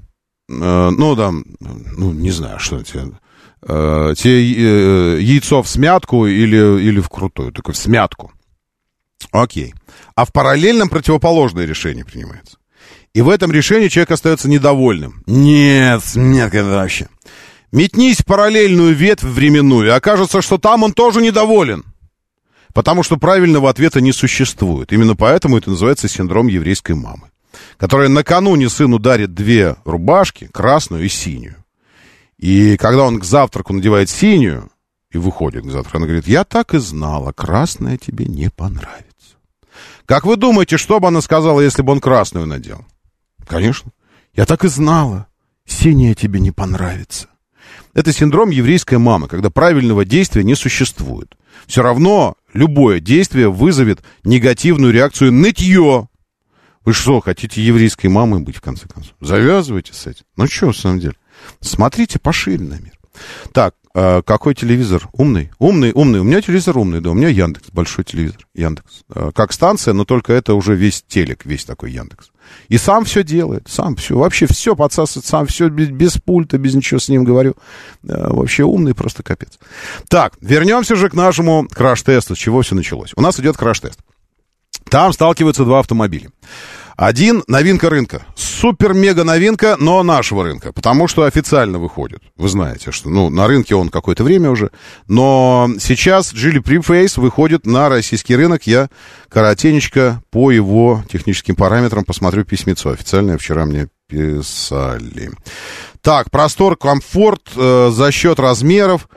не знаю, что тебе яйцо в смятку или вкрутую, только в смятку. Окей. А в параллельном противоположное решение принимается. И в этом решении человек остается недовольным. Нет, это вообще. Метнись в параллельную ветвь временную, и окажется, что там он тоже недоволен. Потому что правильного ответа не существует. Именно поэтому это называется синдром еврейской мамы, которая накануне сыну дарит 2 рубашки, красную и синюю. И когда он к завтраку надевает синюю и выходит к завтраку, она говорит: я так и знала, красная тебе не понравится. Как вы думаете, что бы она сказала, если бы он красную надел? Конечно. Я так и знала, синяя тебе не понравится. Это синдром еврейской мамы, когда правильного действия не существует. Все равно любое действие вызовет негативную реакцию нытье. Вы что, хотите еврейской мамой быть, в конце концов? Завязывайте с этим. Ну что, в самом деле? Смотрите пошире на мир. Так, какой телевизор? Умный? Умный. У меня телевизор умный, да. У меня Яндекс, большой телевизор. Яндекс. Как станция, но только это уже весь телек, весь такой Яндекс. И сам все делает, сам все. Вообще все подсасывает, сам все без пульта, без ничего с ним говорю. Вообще умный просто капец. Так, вернемся же к нашему краш-тесту. С чего все началось? У нас идет краш-тест. Там сталкиваются 2 автомобиля. Один — новинка рынка. Супер-мега новинка, но нашего рынка. Потому что официально выходит. Вы знаете, что на рынке он какое-то время уже. Но сейчас Geely Preface выходит на российский рынок. Я коротенечко по его техническим параметрам посмотрю письмецо. Официальное вчера мне писали. Так, простор, комфорт за счет размеров.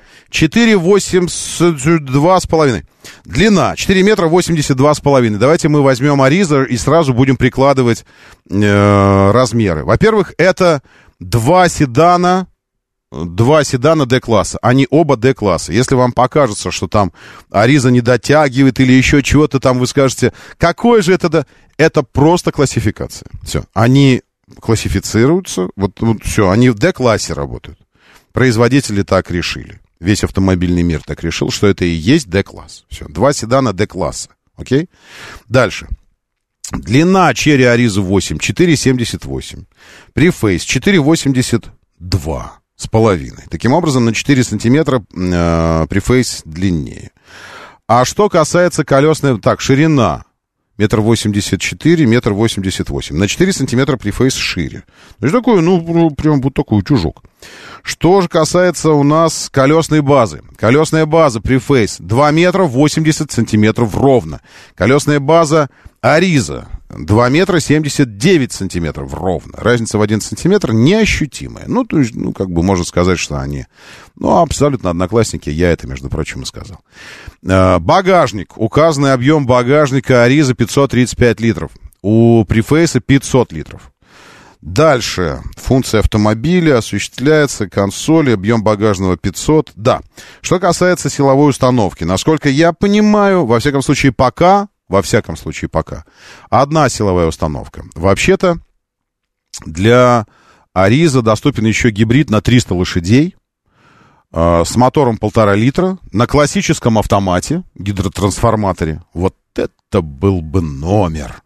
4,82,5. Длина 4 метра 82,5. Давайте мы возьмем Ariza и сразу будем прикладывать размеры. Во-первых, это 2 седана D-класса. Они оба D-класса. Если вам покажется, что там Ariza не дотягивает или еще чего-то там, вы скажете, какой же это? Это просто классификация. Все. Они классифицируются. Вот все. Они в D-классе работают. Производители так решили. Весь автомобильный мир так решил, что это и есть D-класс. Все, 2 седана D-класса. Окей? Дальше. Длина Cherry Ariza 8 4,78. Preface 4,82 с половиной. Таким образом, на 4 сантиметра Preface длиннее. А что касается колесной... Так, ширина 1,84 м, 1,88 м. На 4 сантиметра Preface шире. То есть такой, прям вот такой утюжок. Что же касается у нас колесной базы. Колесная база Preface 2 метра 80 сантиметров ровно. Колесная база Ariza 2 метра 79 сантиметров ровно. Разница в 1 сантиметр неощутимая. То есть, как бы можно сказать, что они, абсолютно одноклассники. Я это, между прочим, и сказал. Багажник. Указанный объем багажника Ariza 535 литров. У Preface 500 литров. Дальше. Функция автомобиля осуществляется, консоли, объем багажного 500. Да. Что касается силовой установки. Насколько я понимаю, во всяком случае пока, одна силовая установка. Вообще-то для Ariza доступен еще гибрид на 300 лошадей с мотором 1,5 литра на классическом автомате, гидротрансформаторе. Вот это был бы номер.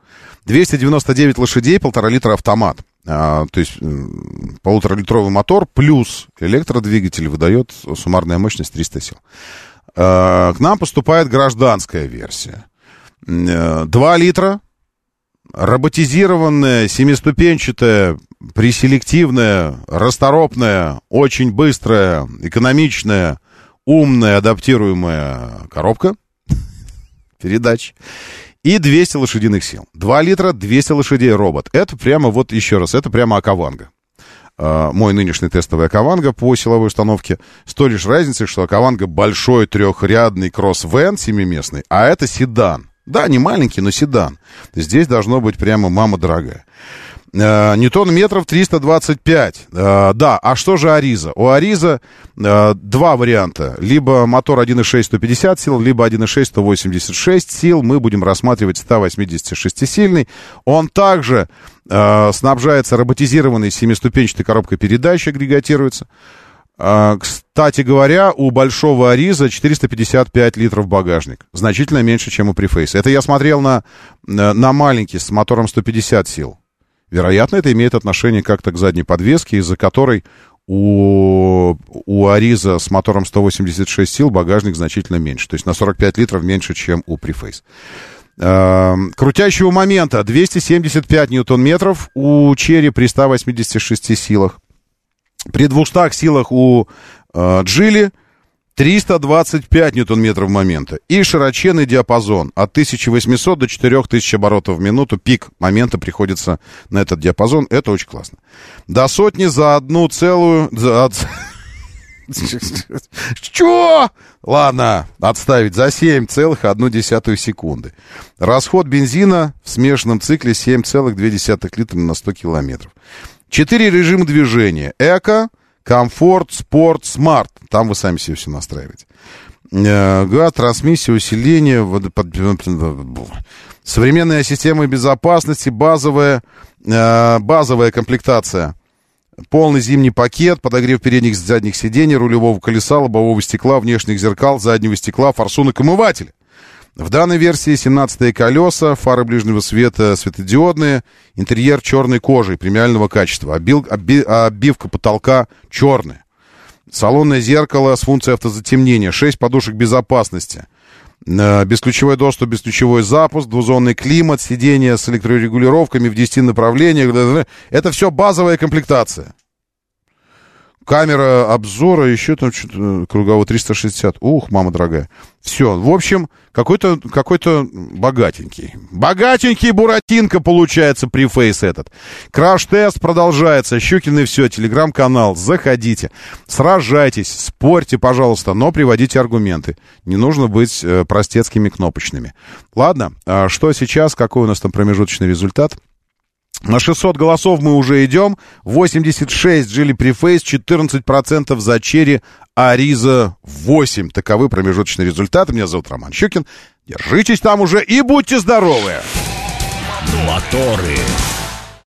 299 лошадей, 1,5 литра автомат. То есть 1,5-литровый мотор плюс электродвигатель выдает суммарная мощность 300 сил. К нам поступает гражданская версия. 2 литра, роботизированная, семиступенчатая, преселективная, расторопная, очень быстрая, экономичная, умная, адаптируемая коробка передач. И 200 лошадиных сил. 2 литра, 200 лошадей, робот. Это прямо, вот еще раз, это прямо Акаванга. Мой нынешний тестовый Акаванга по силовой установке. С той лишь разницей, что Акаванга большой трехрядный кросс-вэн семиместный, а это седан. Да, не маленький, но седан. Здесь должно быть прямо мама дорогая. Ньютон-метров 325. Да, а что же Ариза? У Ариза два варианта. Либо мотор 1.6 150 сил, либо 1.6 186 сил. Мы будем рассматривать 186-сильный. Он также снабжается роботизированной семиступенчатой коробкой передач, агрегатируется. Кстати говоря, у большого Ариза 455 литров багажник. Значительно меньше, чем у Префейса. Это я смотрел на маленький с мотором 150 сил. Вероятно, это имеет отношение как-то к задней подвеске, из-за которой у Ариза с мотором 186 сил багажник значительно меньше. То есть на 45 литров меньше, чем у Префейс. Крутящего момента 275 ньютон-метров у Черри при 186 силах. При 200 силах у Джили 325 ньютон-метров момента. И широченный диапазон от 1800 до 4000 оборотов в минуту. Пик момента приходится на этот диапазон. Это очень классно. До сотни за 1 Чё? Ладно, отставить. За 7,1 секунды. Расход бензина в смешанном цикле 7,2 литра на 100 километров. 4 режима движения. Эко, комфорт, спорт, смарт. Там вы сами себе все настраиваете. Газ, трансмиссия, усиление. Современная система безопасности, базовая комплектация. Полный зимний пакет, подогрев передних и задних сидений, рулевого колеса, лобового стекла, внешних зеркал, заднего стекла, форсунок, омыватель. В данной версии 17-е колеса, фары ближнего света светодиодные, интерьер черной кожей премиального качества, обивка потолка черная. Салонное зеркало с функцией автозатемнения, 6 подушек безопасности, бесключевой доступ, бесключевой запуск, двузонный климат, сиденья с электрорегулировками в 10 направлениях. Это все базовая комплектация. Камера обзора, еще там что-то круговой 360. Ух, мама дорогая. Все, в общем, какой-то богатенький. Богатенький Буратинка получается Префейс этот. Краш-тест продолжается. Щукин и все, телеграм-канал. Заходите, сражайтесь, спорьте, пожалуйста, но приводите аргументы. Не нужно быть простецкими кнопочными. Ладно, что сейчас, какой у нас там промежуточный результат? На 600 голосов мы уже идем. 86 Джили Префейс, 14% за Черри Ариза 8. Таковы промежуточные результаты. Меня зовут Роман Щукин. Держитесь там уже и будьте здоровы! Моторы.